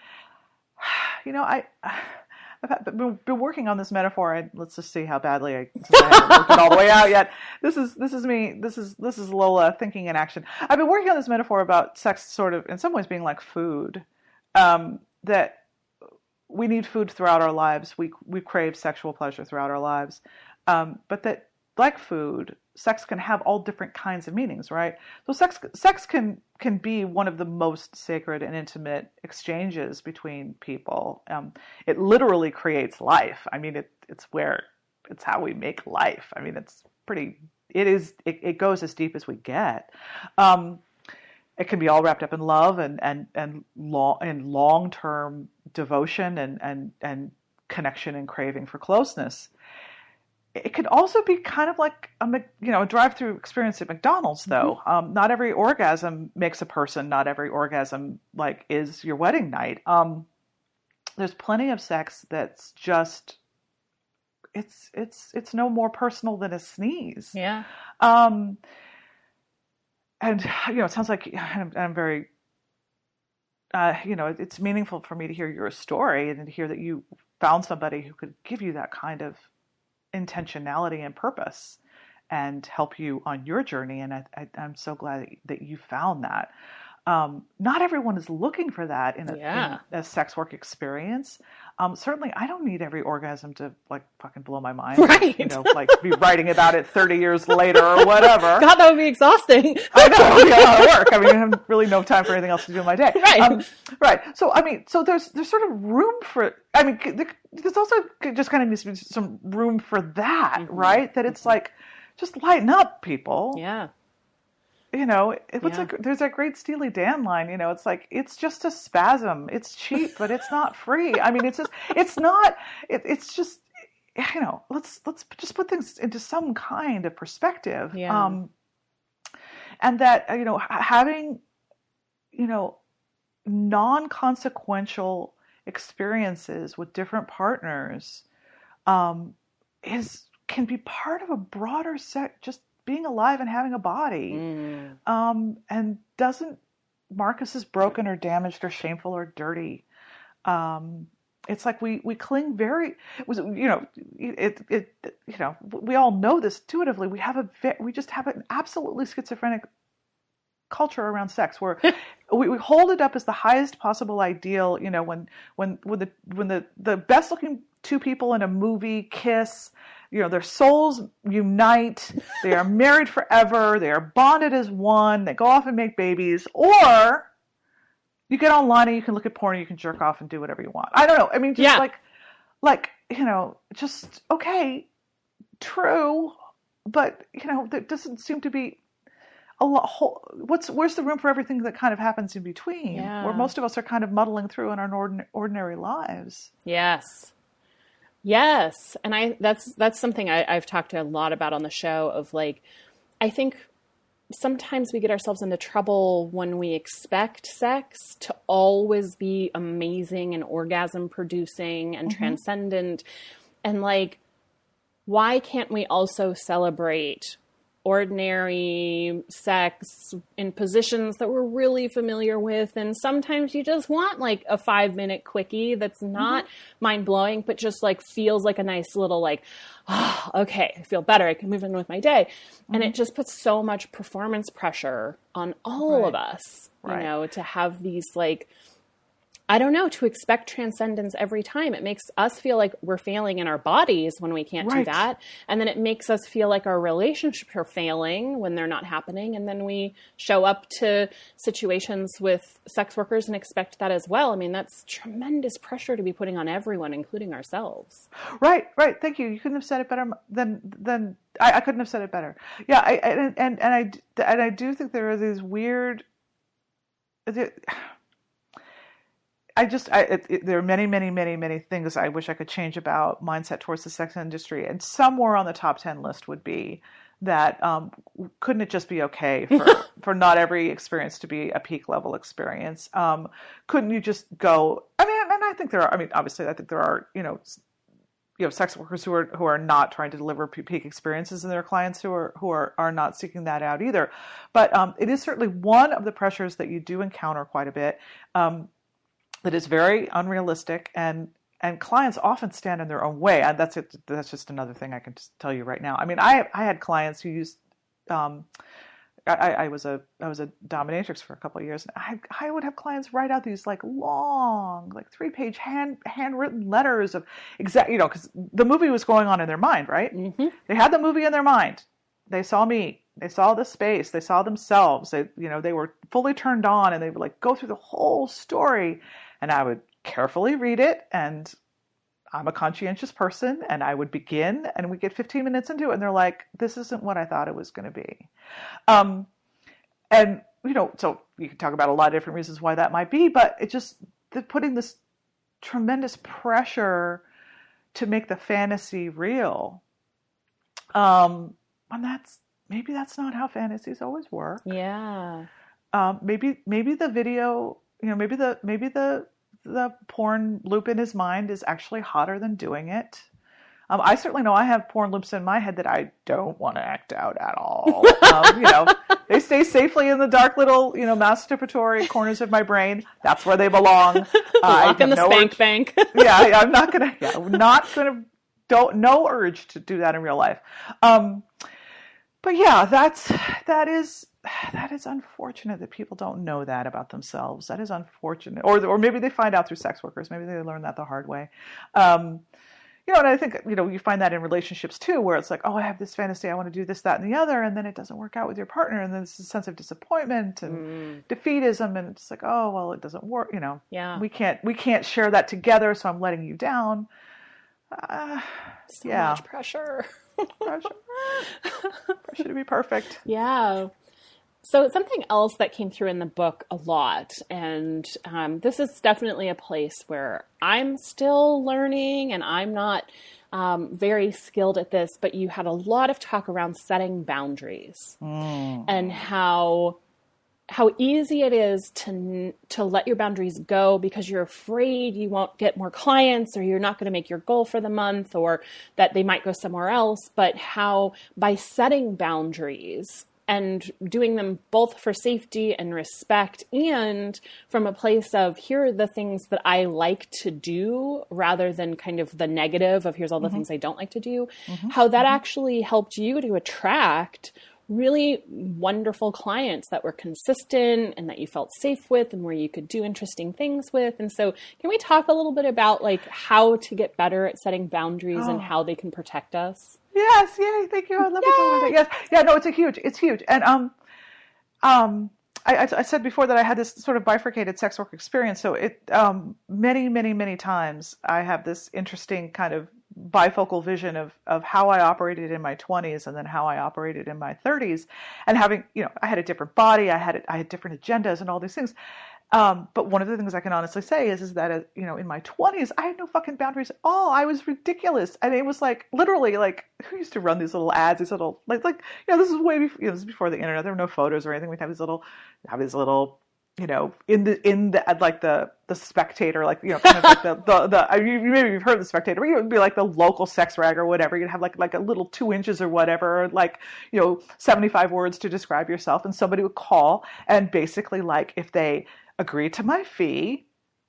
I've been working on this metaphor, and let's just see how badly since I haven't worked it all the way out yet. This is me. This is Lola thinking in action. I've been working on this metaphor about sex sort of in some ways being like food, that we need food throughout our lives. We crave sexual pleasure throughout our lives. But that, like food, sex can have all different kinds of meanings, right? So sex can be one of the most sacred and intimate exchanges between people. It literally creates life. I mean, it's how we make life. I mean, it goes as deep as we get. It can be all wrapped up in love and long-term devotion and connection and craving for closeness. It could also be kind of like a drive-through experience at McDonald's, though. Mm-hmm. Not every orgasm makes a person. Not every orgasm is your wedding night. There's plenty of sex that's just it's no more personal than a sneeze. Yeah. And it sounds like I'm very. It's meaningful for me to hear your story and to hear that you found somebody who could give you that kind of intentionality and purpose and help you on your journey. And I'm so glad that you found that. Not everyone is looking for that in a sex work experience. Certainly I don't need every orgasm to fucking blow my mind. Right. Be writing about it 30 years later or whatever. God, that would be exhausting. I know. It'd be a lot of work. I mean, I have really no time for anything else to do in my day. Right. Right. So, so there's sort of room for, there's also just kind of needs to be some room for that, mm-hmm. right? That it's just lighten up, people. Yeah. There's that great Steely Dan line, it's just a spasm. It's cheap, but it's not free. I mean, let's just put things into some kind of perspective. Yeah. And that, having, non-consequential experiences with different partners, can be part of a broader set, just being alive and having a body, and doesn't mark us as broken or damaged or shameful or dirty. It's like we cling we all know this intuitively. We just have an absolutely schizophrenic culture around sex where we hold it up as the highest possible ideal. When the best looking two people in a movie kiss, their souls unite, they are married forever, they are bonded as one, they go off and make babies, or you get online and you can look at porn and you can jerk off and do whatever you want. I don't know. I mean, just just, okay, true, but, there doesn't seem to be a lot. Where's the room for everything that kind of happens in between, where most of us are kind of muddling through in our ordinary lives? Yes. Yes. And that's something I've talked a lot about on the show of I think sometimes we get ourselves into trouble when we expect sex to always be amazing and orgasm producing and mm-hmm. transcendent. And why can't we also celebrate ordinary sex in positions that we're really familiar with? And sometimes you just want a 5-minute quickie that's not mm-hmm. mind blowing, but just feels like a nice little okay, I feel better. I can move on with my day. Mm-hmm. And it just puts so much performance pressure on all of us, to have these I don't know, to expect transcendence every time. It makes us feel like we're failing in our bodies when we can't do that. And then it makes us feel like our relationships are failing when they're not happening. And then we show up to situations with sex workers and expect that as well. I mean, that's tremendous pressure to be putting on everyone, including ourselves. Right. Thank you. You couldn't have said it better than I couldn't have said it better. Yeah. I do think there are these weird, there are many, many, many, many things I wish I could change about mindset towards the sex industry. And somewhere on the top 10 list would be that, couldn't it just be okay for not every experience to be a peak level experience? Couldn't you just go, and I think there are, I mean, obviously I think there are, sex workers who are not trying to deliver peak experiences, and there are clients who are not seeking that out either. But it is certainly one of the pressures that you do encounter quite a bit, that is very unrealistic, and clients often stand in their own way. And that's just another thing I can just tell you right now. I mean, I had clients who used, I was a dominatrix for a couple of years, and I would have clients write out these like long, like 3-page handwritten letters of because the movie was going on in their mind, right? Mm-hmm. They had the movie in their mind. They saw me. They saw the space. They saw themselves. They were fully turned on, and they would like go through the whole story, and I would carefully read it, and I'm a conscientious person, and I would begin, and we get 15 minutes into it, and they're like, this isn't what I thought it was going to be. And, so you can talk about a lot of different reasons why that might be, but it just, putting this tremendous pressure to make the fantasy real. And maybe that's not how fantasies always work. Yeah. Maybe the video, maybe the porn loop in his mind is actually hotter than doing it. I certainly know I have porn loops in my head that I don't want to act out at all. They stay safely in the dark little, masturbatory corners of my brain. That's where they belong. Lock in the spank bank. I'm not gonna, no urge to do that in real life. But yeah, that is unfortunate that people don't know that about themselves. That is unfortunate. Or maybe they find out through sex workers. Maybe they learn that the hard way. And I think, you find that in relationships too, where it's like, oh, I have this fantasy, I want to do this, that, and the other, and then it doesn't work out with your partner, and then there's a sense of disappointment and defeatism, and it's like, oh, well, it doesn't work, Yeah. We can't share that together, so I'm letting you down. So much pressure. Pressure to be perfect. Yeah. So something else that came through in the book a lot, and this is definitely a place where I'm still learning, and I'm not very skilled at this, but you had a lot of talk around setting boundaries and how easy it is to let your boundaries go because you're afraid you won't get more clients, or you're not going to make your goal for the month, or that they might go somewhere else. But how by setting boundaries and doing them both for safety and respect, and from a place of, here are the things that I like to do, rather than kind of the negative of here's all the things I don't like to do, how that actually helped you to attract really wonderful clients that were consistent and that you felt safe with and where you could do interesting things with. And so can we talk a little bit about like how to get better at setting boundaries and how they can protect us? Yes. Yay. Thank you. I love it. Yes. Yeah, no, it's huge. And, I said before that I had this sort of bifurcated sex work experience. So it, many times I have this interesting kind of bifocal vision of how I operated in my 20s and then how I operated in my 30s, and having, I had a different body, I had different agendas and all these things. But one of the things I can honestly say is that, in my 20s, I had no fucking boundaries at all. I was ridiculous. And it was like, literally, like, who used to run these little ads, these little, this is way before, this is before the internet. There were no photos or anything. We'd have these little, in the like the Spectator, like, kind of like maybe you've heard of the Spectator, but it would be like the local sex rag or whatever. You'd have like a little 2 inches or whatever, like, 75 words to describe yourself. And somebody would call, and basically, like, if they agreed to my fee,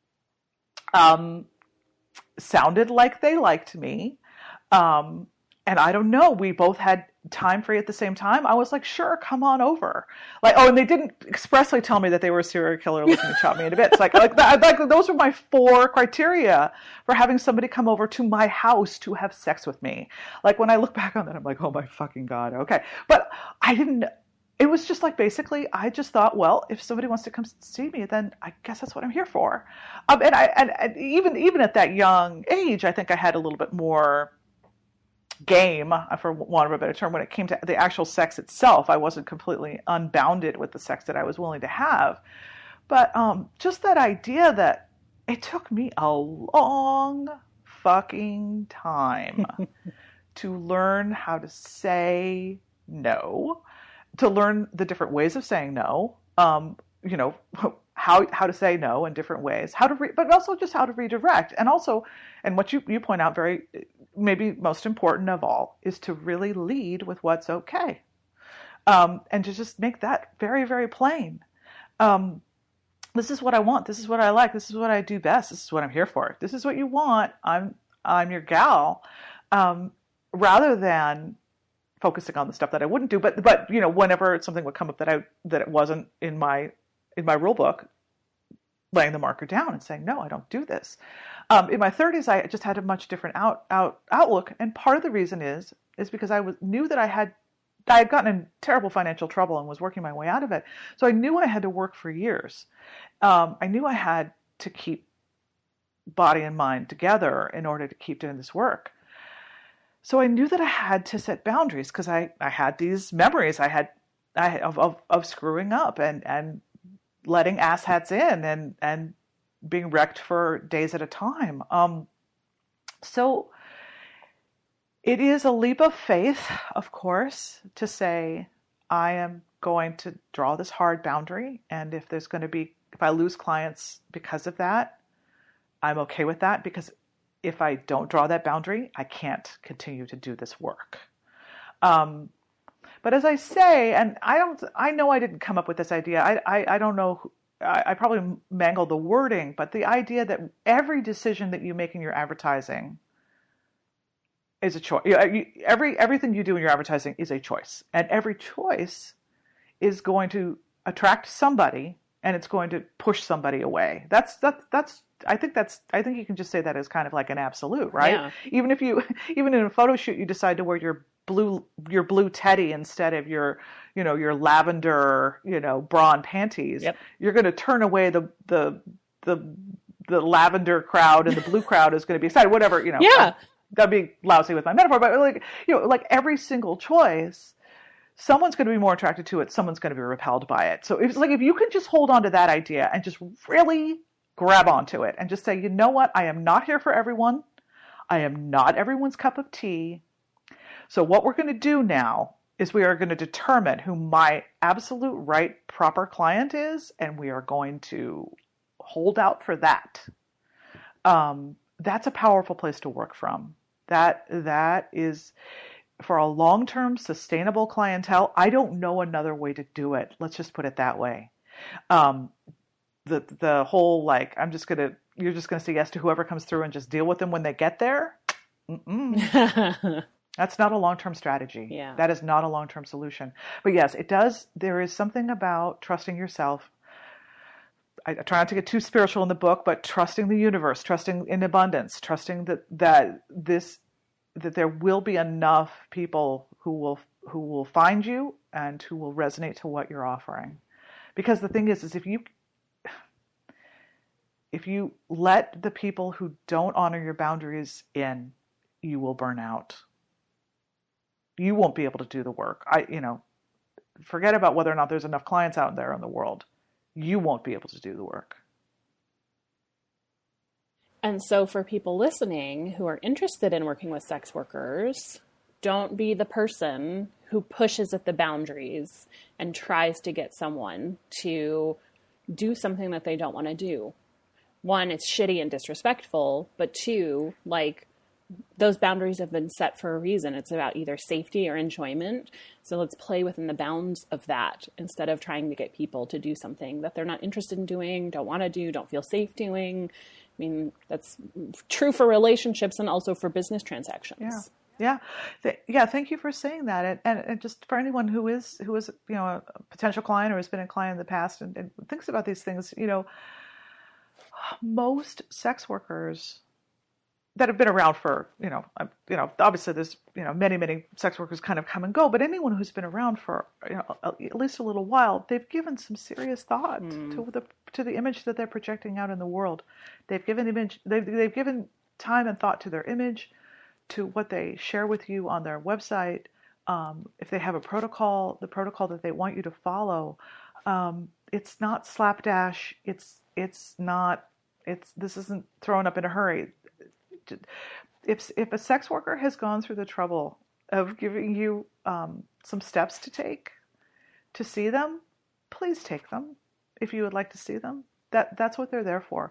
sounded like they liked me, and I don't know, we both had time free at the same time. I was like, sure, come on over. Like, oh, and they didn't expressly tell me that they were a serial killer looking to chop me into bits. Like those were my 4 criteria for having somebody come over to my house to have sex with me. Like, when I look back on that, I'm like, oh my fucking God. Okay. But it was just like, basically, I just thought, well, if somebody wants to come see me, then I guess that's what I'm here for. And even at that young age, I think I had a little bit more game, for want of a better term, when it came to the actual sex itself. I wasn't completely unbounded with the sex that I was willing to have. But just that idea that it took me a long fucking time to learn how to say no, to learn the different ways of saying no. how to say no in different ways, but also just how to redirect. And also, and what you point out very, maybe most important of all, is to really lead with what's okay. And to just make that very, very plain. This is what I want. This is what I like. This is what I do best. This is what I'm here for. This is what you want. I'm your gal. Rather than focusing on the stuff that I wouldn't do, but whenever something would come up that it wasn't in my rule book, laying the marker down and saying, no, I don't do this. In my 30s, I just had a much different outlook. And part of the reason is because I knew that I had gotten in terrible financial trouble and was working my way out of it. So I knew I had to work for years. I knew I had to keep body and mind together in order to keep doing this work. So I knew that I had to set boundaries because I had these memories of screwing up and letting asshats in and being wrecked for days at a time. So it is a leap of faith, of course, to say I am going to draw this hard boundary, and if I lose clients because of that, I'm okay with that, because if I don't draw that boundary, I can't continue to do this work. But as I say, and I know I didn't come up with this idea. I don't know. I probably mangled the wording, but the idea that every decision that you make in your advertising is a choice. Everything you do in your advertising is a choice, and every choice is going to attract somebody, and it's going to push somebody away. That's. I think you can just say that as kind of like an absolute, right? Yeah. Even in a photo shoot, you decide to wear your blue teddy instead of your lavender, bra and panties. Yep. You're going to turn away the lavender crowd, and the blue crowd is going to be excited. Whatever, Yeah. That'd be lousy with my metaphor, but like every single choice, someone's going to be more attracted to it. Someone's going to be repelled by it. So if you can just hold on to that idea and just really grab onto it and just say, you know what? I am not here for everyone. I am not everyone's cup of tea. So what we're going to do now is we are going to determine who my absolute right proper client is, and we are going to hold out for that. That's a powerful place to work from. That is, for a long-term sustainable clientele, I don't know another way to do it. Let's just put it that way. The whole, like, you're just gonna say yes to whoever comes through and just deal with them when they get there. That's not a long-term strategy. Yeah. That is not a long-term solution. But yes, it does. There is something about trusting yourself. I try not to get too spiritual in the book, but trusting the universe, trusting in abundance, trusting that there will be enough people who will find you and who will resonate to what you're offering. Because the thing is if you let the people who don't honor your boundaries in, you will burn out. You won't be able to do the work. Forget about whether or not there's enough clients out there in the world. You won't be able to do the work. And so for people listening who are interested in working with sex workers, don't be the person who pushes at the boundaries and tries to get someone to do something that they don't want to do. One, it's shitty and disrespectful, but two, like, those boundaries have been set for a reason. It's about either safety or enjoyment. So let's play within the bounds of that instead of trying to get people to do something that they're not interested in doing, don't want to do, don't feel safe doing. I mean, that's true for relationships and also for business transactions. Yeah. Thank you for saying that. And just for anyone who is a potential client or has been a client in the past and thinks about these things, most sex workers that have been around for, obviously there's, many sex workers kind of come and go, but anyone who's been around for, at least a little while, they've given some serious thought to the image that they're projecting out in the world. They've given time and thought to their image, to what they share with you on their website. If they have a protocol, the protocol that they want you to follow, it's not slapdash. This isn't thrown up in a hurry. If a sex worker has gone through the trouble of giving you some steps to take to see them, please take them. if you would like to see them. That's what they're there for.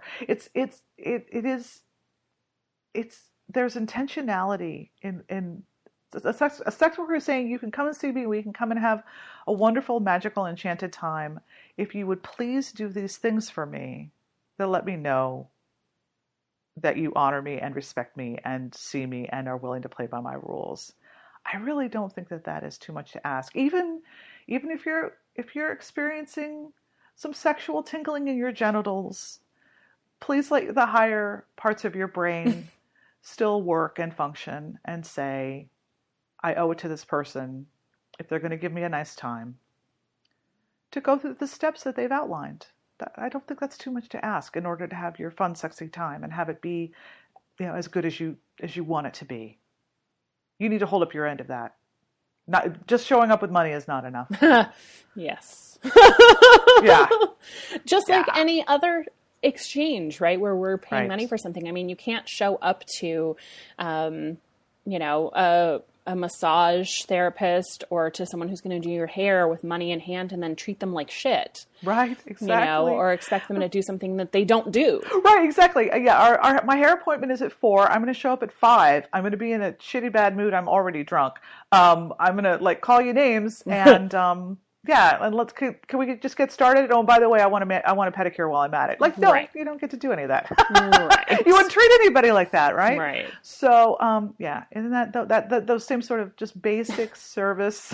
There's intentionality in a sex worker is saying, you can come and see me, we can come and have a wonderful, magical, enchanted time. If you would please do these things for me, then let me know that you honor me and respect me and see me and are willing to play by my rules. I really don't think that is too much to ask. Even if you're experiencing some sexual tingling in your genitals, please let the higher parts of your brain still work and function and say, I owe it to this person, if they're going to give me a nice time, to go through the steps that they've outlined. I don't think that's too much to ask in order to have your fun, sexy time and have it be, as good as you want it to be. You need to hold up your end of that. Not just showing up with money is not enough. Yes. Yeah. Just like any other exchange, right? Where we're paying money for something. I mean, you can't show up to, a massage therapist or to someone who's going to do your hair with money in hand and then treat them like shit. Right, exactly. Or expect them to do something that they don't do. Right, exactly. Yeah, my hair appointment is at 4. I'm going to show up at 5. I'm going to be in a shitty bad mood. I'm already drunk. I'm going to call you names and and can we just get started? Oh, by the way, I want a pedicure while I'm at it. No, you don't get to do any of that. Right. You wouldn't treat anybody like that, right? Right. So, isn't that those same sort of just basic service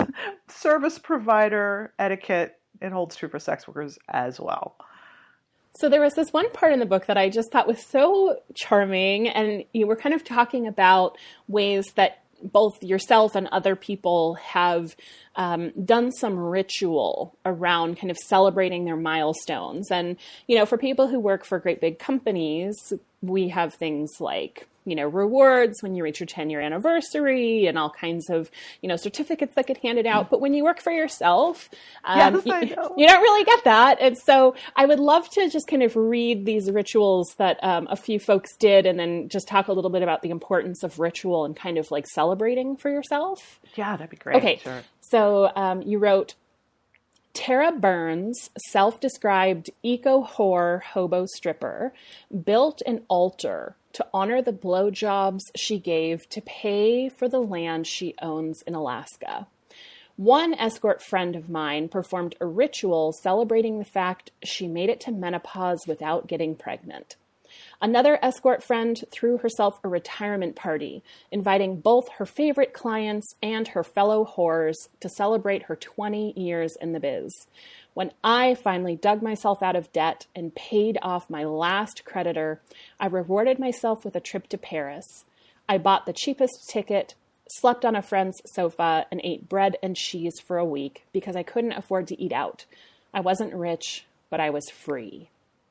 provider etiquette? It holds true for sex workers as well. So there was this one part in the book that I just thought was so charming, and you were kind of talking about ways that both yourself and other people have done some ritual around kind of celebrating their milestones. And, for people who work for great big companies, we have things like, rewards when you reach your 10-year anniversary and all kinds of, certificates that get handed out. But when you work for yourself, you don't really get that. And so I would love to just kind of read these rituals that a few folks did and then just talk a little bit about the importance of ritual and kind of like celebrating for yourself. Yeah, that'd be great. Okay. Sure. So you wrote, Tara Burns, self-described eco-whore hobo stripper, built an altar to honor the blowjobs she gave to pay for the land she owns in Alaska. One escort friend of mine performed a ritual celebrating the fact she made it to menopause without getting pregnant. Another escort friend threw herself a retirement party, inviting both her favorite clients and her fellow whores to celebrate her 20 years in the biz. When I finally dug myself out of debt and paid off my last creditor, I rewarded myself with a trip to Paris. I bought the cheapest ticket, slept on a friend's sofa, and ate bread and cheese for a week because I couldn't afford to eat out. I wasn't rich, but I was free.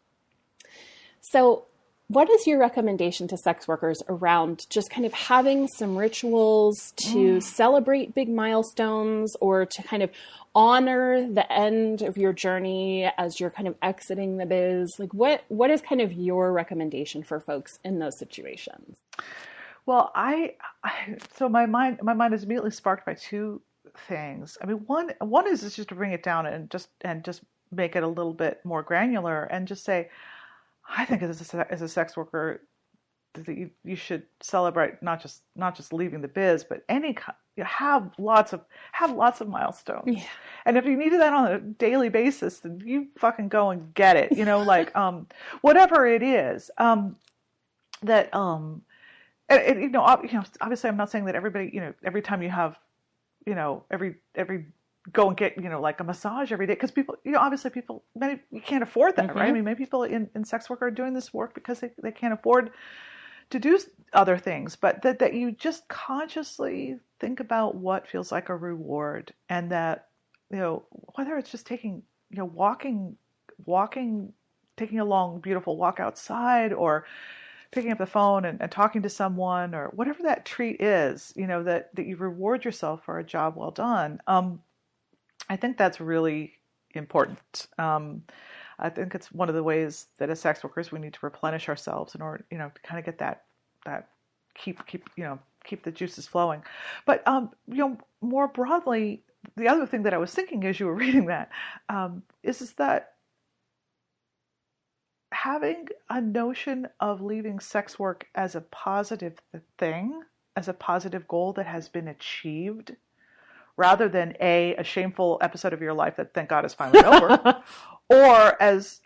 So, what is your recommendation to sex workers around just kind of having some rituals to celebrate big milestones or to kind of honor the end of your journey as you're kind of exiting the biz? Like what is kind of your recommendation for folks in those situations? Well, so my mind is immediately sparked by two things. I mean, one is just to bring it down and just make it a little bit more granular and just say, I think as a sex worker, that you should celebrate not just leaving the biz, but have lots of milestones. Yeah. And if you need that on a daily basis, then you fucking go and get it. Whatever it is. Obviously, I'm not saying that everybody, every time you have, every go and get, like a massage every day. Because people, obviously many, you can't afford that, right? I mean, many people in sex work are doing this work because they can't afford to do other things. But that you just consciously think about what feels like a reward. And that, whether it's just taking, walking, taking a long, beautiful walk outside, or picking up the phone and talking to someone, or whatever that treat is, that you reward yourself for a job well done. I think that's really important. I think it's one of the ways that as sex workers we need to replenish ourselves in order, to kind of get that keep the juices flowing. But more broadly, the other thing that I was thinking as you were reading that is that having a notion of leaving sex work as a positive thing, as a positive goal that has been achieved, rather than a shameful episode of your life that thank God is finally over, or as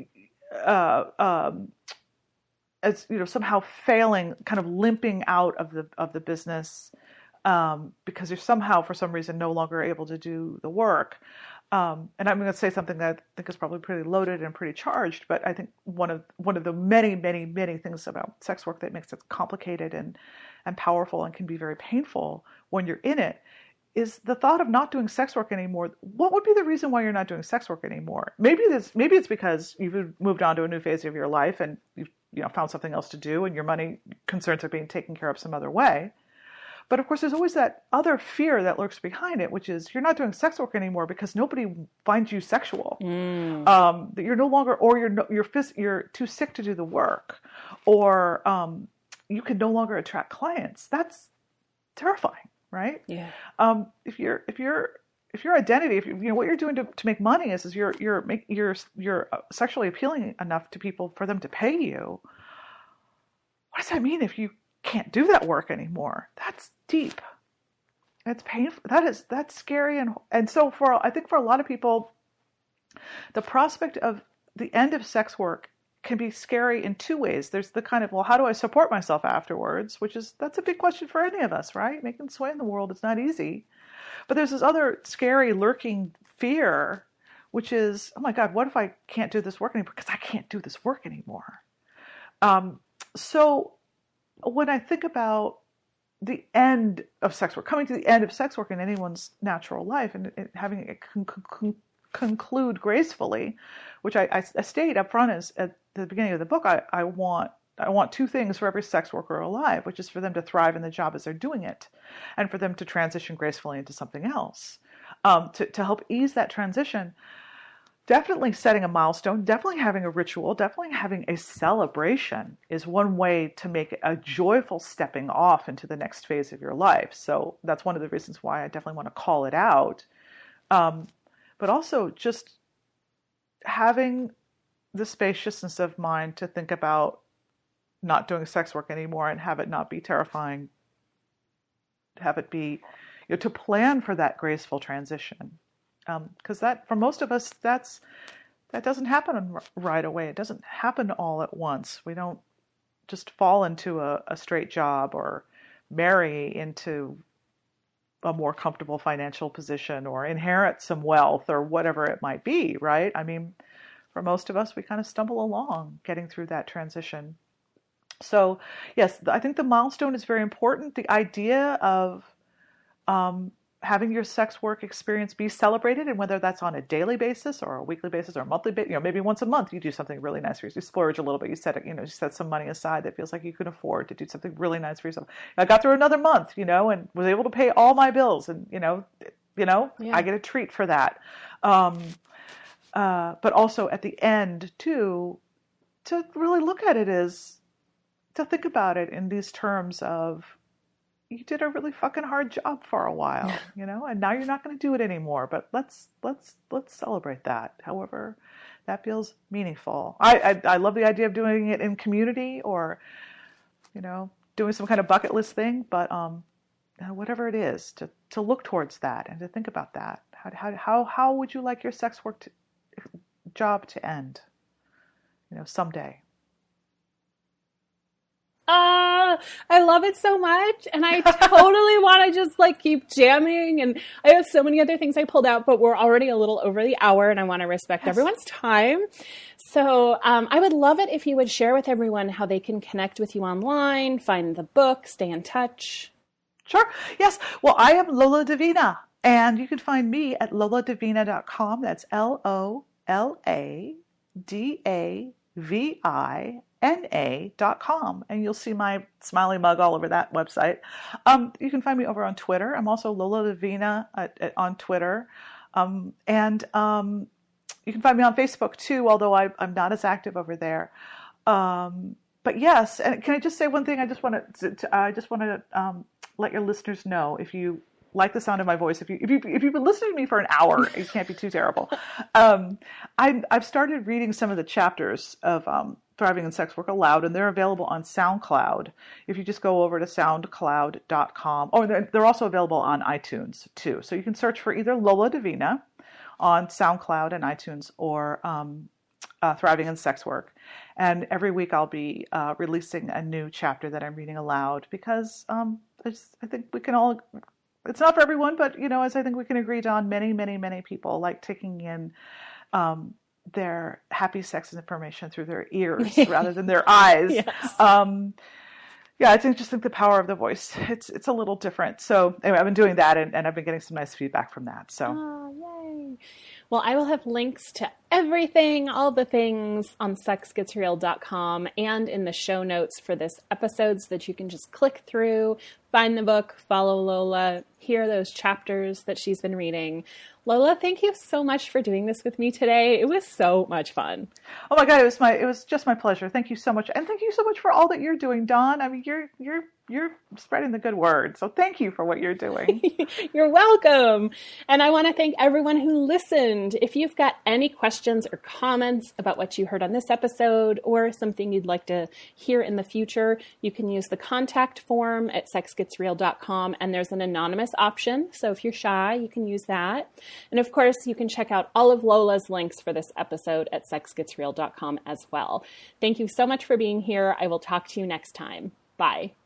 somehow failing, kind of limping out of the business because you're somehow, for some reason, no longer able to do the work. And I'm going to say something that I think is probably pretty loaded and pretty charged, but I think one of the many, many, many things about sex work that makes it complicated and powerful and can be very painful when you're in it is the thought of not doing sex work anymore. What would be the reason why you're not doing sex work anymore? Maybe it's because you've moved on to a new phase of your life and you've found something else to do and your money concerns are being taken care of some other way. But of course, there's always that other fear that lurks behind it, which is you're not doing sex work anymore because nobody finds you sexual. That you're no longer, or you're too sick to do the work, or you can no longer attract clients. That's terrifying, right? Yeah. If your identity, what you're doing to make money is you're sexually appealing enough to people for them to pay you. What does that mean if you can't do that work anymore? That's deep. That's painful. That's scary. And so I think for a lot of people, the prospect of the end of sex work can be scary in two ways. There's the kind of, well, how do I support myself afterwards? That's a big question for any of us, right? Making sway in the world is not easy. But there's this other scary lurking fear, which is, oh my God, what if I can't do this work anymore? Because I can't do this work anymore. So when I think about the end of sex work, coming to the end of sex work in anyone's natural life and having it conclude gracefully, which I state up front as at the beginning of the book, I want two things for every sex worker alive, which is for them to thrive in the job as they're doing it, and for them to transition gracefully into something else. To help ease that transition, definitely setting a milestone, definitely having a ritual, definitely having a celebration is one way to make it a joyful stepping off into the next phase of your life. So that's one of the reasons why I definitely want to call it out. But also just having the spaciousness of mind to think about not doing sex work anymore and have it not be terrifying, have it be, to plan for that graceful transition. Because that, for most of us, that doesn't happen right away. It doesn't happen all at once. We don't just fall into a straight job or marry into a more comfortable financial position or inherit some wealth or whatever it might be, right? I mean, for most of us, we kind of stumble along getting through that transition. So yes, I think the milestone is very important. The idea of having your sex work experience be celebrated, and whether that's on a daily basis or a weekly basis or a monthly basis, maybe once a month you do something really nice for yourself. You splurge a little bit. You set some money aside that feels like you can afford to do something really nice for yourself. I got through another month, and was able to pay all my bills, and yeah. I get a treat for that. But also at the end too, to really look at it as, to think about it in these terms of, you did a really fucking hard job for a while, and now you're not going to do it anymore. But let's celebrate that. However, that feels meaningful. I love the idea of doing it in community or, doing some kind of bucket list thing. But whatever it is, to look towards that and to think about that. How would you like your sex work job to end? Someday. I love it so much, and I totally want to just keep jamming, and I have so many other things I pulled out, but we're already a little over the hour, and I want to respect everyone's time. So I would love it if you would share with everyone how they can connect with you online, find the book, stay in touch. Sure. Yes. Well, I am Lola Davina, and you can find me at loladavina.com. That's LOLADAVINA.com, and you'll see my smiley mug all over that website. You can find me over on Twitter. I'm also Lola Davina on Twitter. And you can find me on Facebook too, although I'm not as active over there. But yes, and can I just say one thing? I just want to let your listeners know, if you like the sound of my voice, if you've been listening to me for an hour, it can't be too terrible. I've started reading some of the chapters of Thriving in Sex Work Aloud, and they're available on SoundCloud. If you just go over to soundcloud.com, or they're also available on iTunes too. So you can search for either Lola Davina on SoundCloud and iTunes, or Thriving in Sex Work. And every week I'll be releasing a new chapter that I'm reading aloud, because I think we can all, it's not for everyone, but as I think we can agree on, many, many, many people like taking in their happy sex information through their ears rather than their eyes. Yes. Yeah, I just think the power of the voice, it's a little different. So anyway, I've been doing that, and I've been getting some nice feedback from that. So. Oh, yay. Well, I will have links to everything, all the things on sexgetsreal.com and in the show notes for this episode, so that you can just click through, find the book, follow Lola, hear those chapters that she's been reading. Lola, thank you so much for doing this with me today. It was so much fun. Oh my God, it was just my pleasure. Thank you so much. And thank you so much for all that you're doing, Dawn. I mean, you're spreading the good word. So thank you for what you're doing. You're welcome. And I want to thank everyone who listened. If you've got any questions or comments about what you heard on this episode, or something you'd like to hear in the future, you can use the contact form at sexgetsreal.com, and there's an anonymous option. So if you're shy, you can use that. And of course, you can check out all of Lola's links for this episode at sexgetsreal.com as well. Thank you so much for being here. I will talk to you next time. Bye.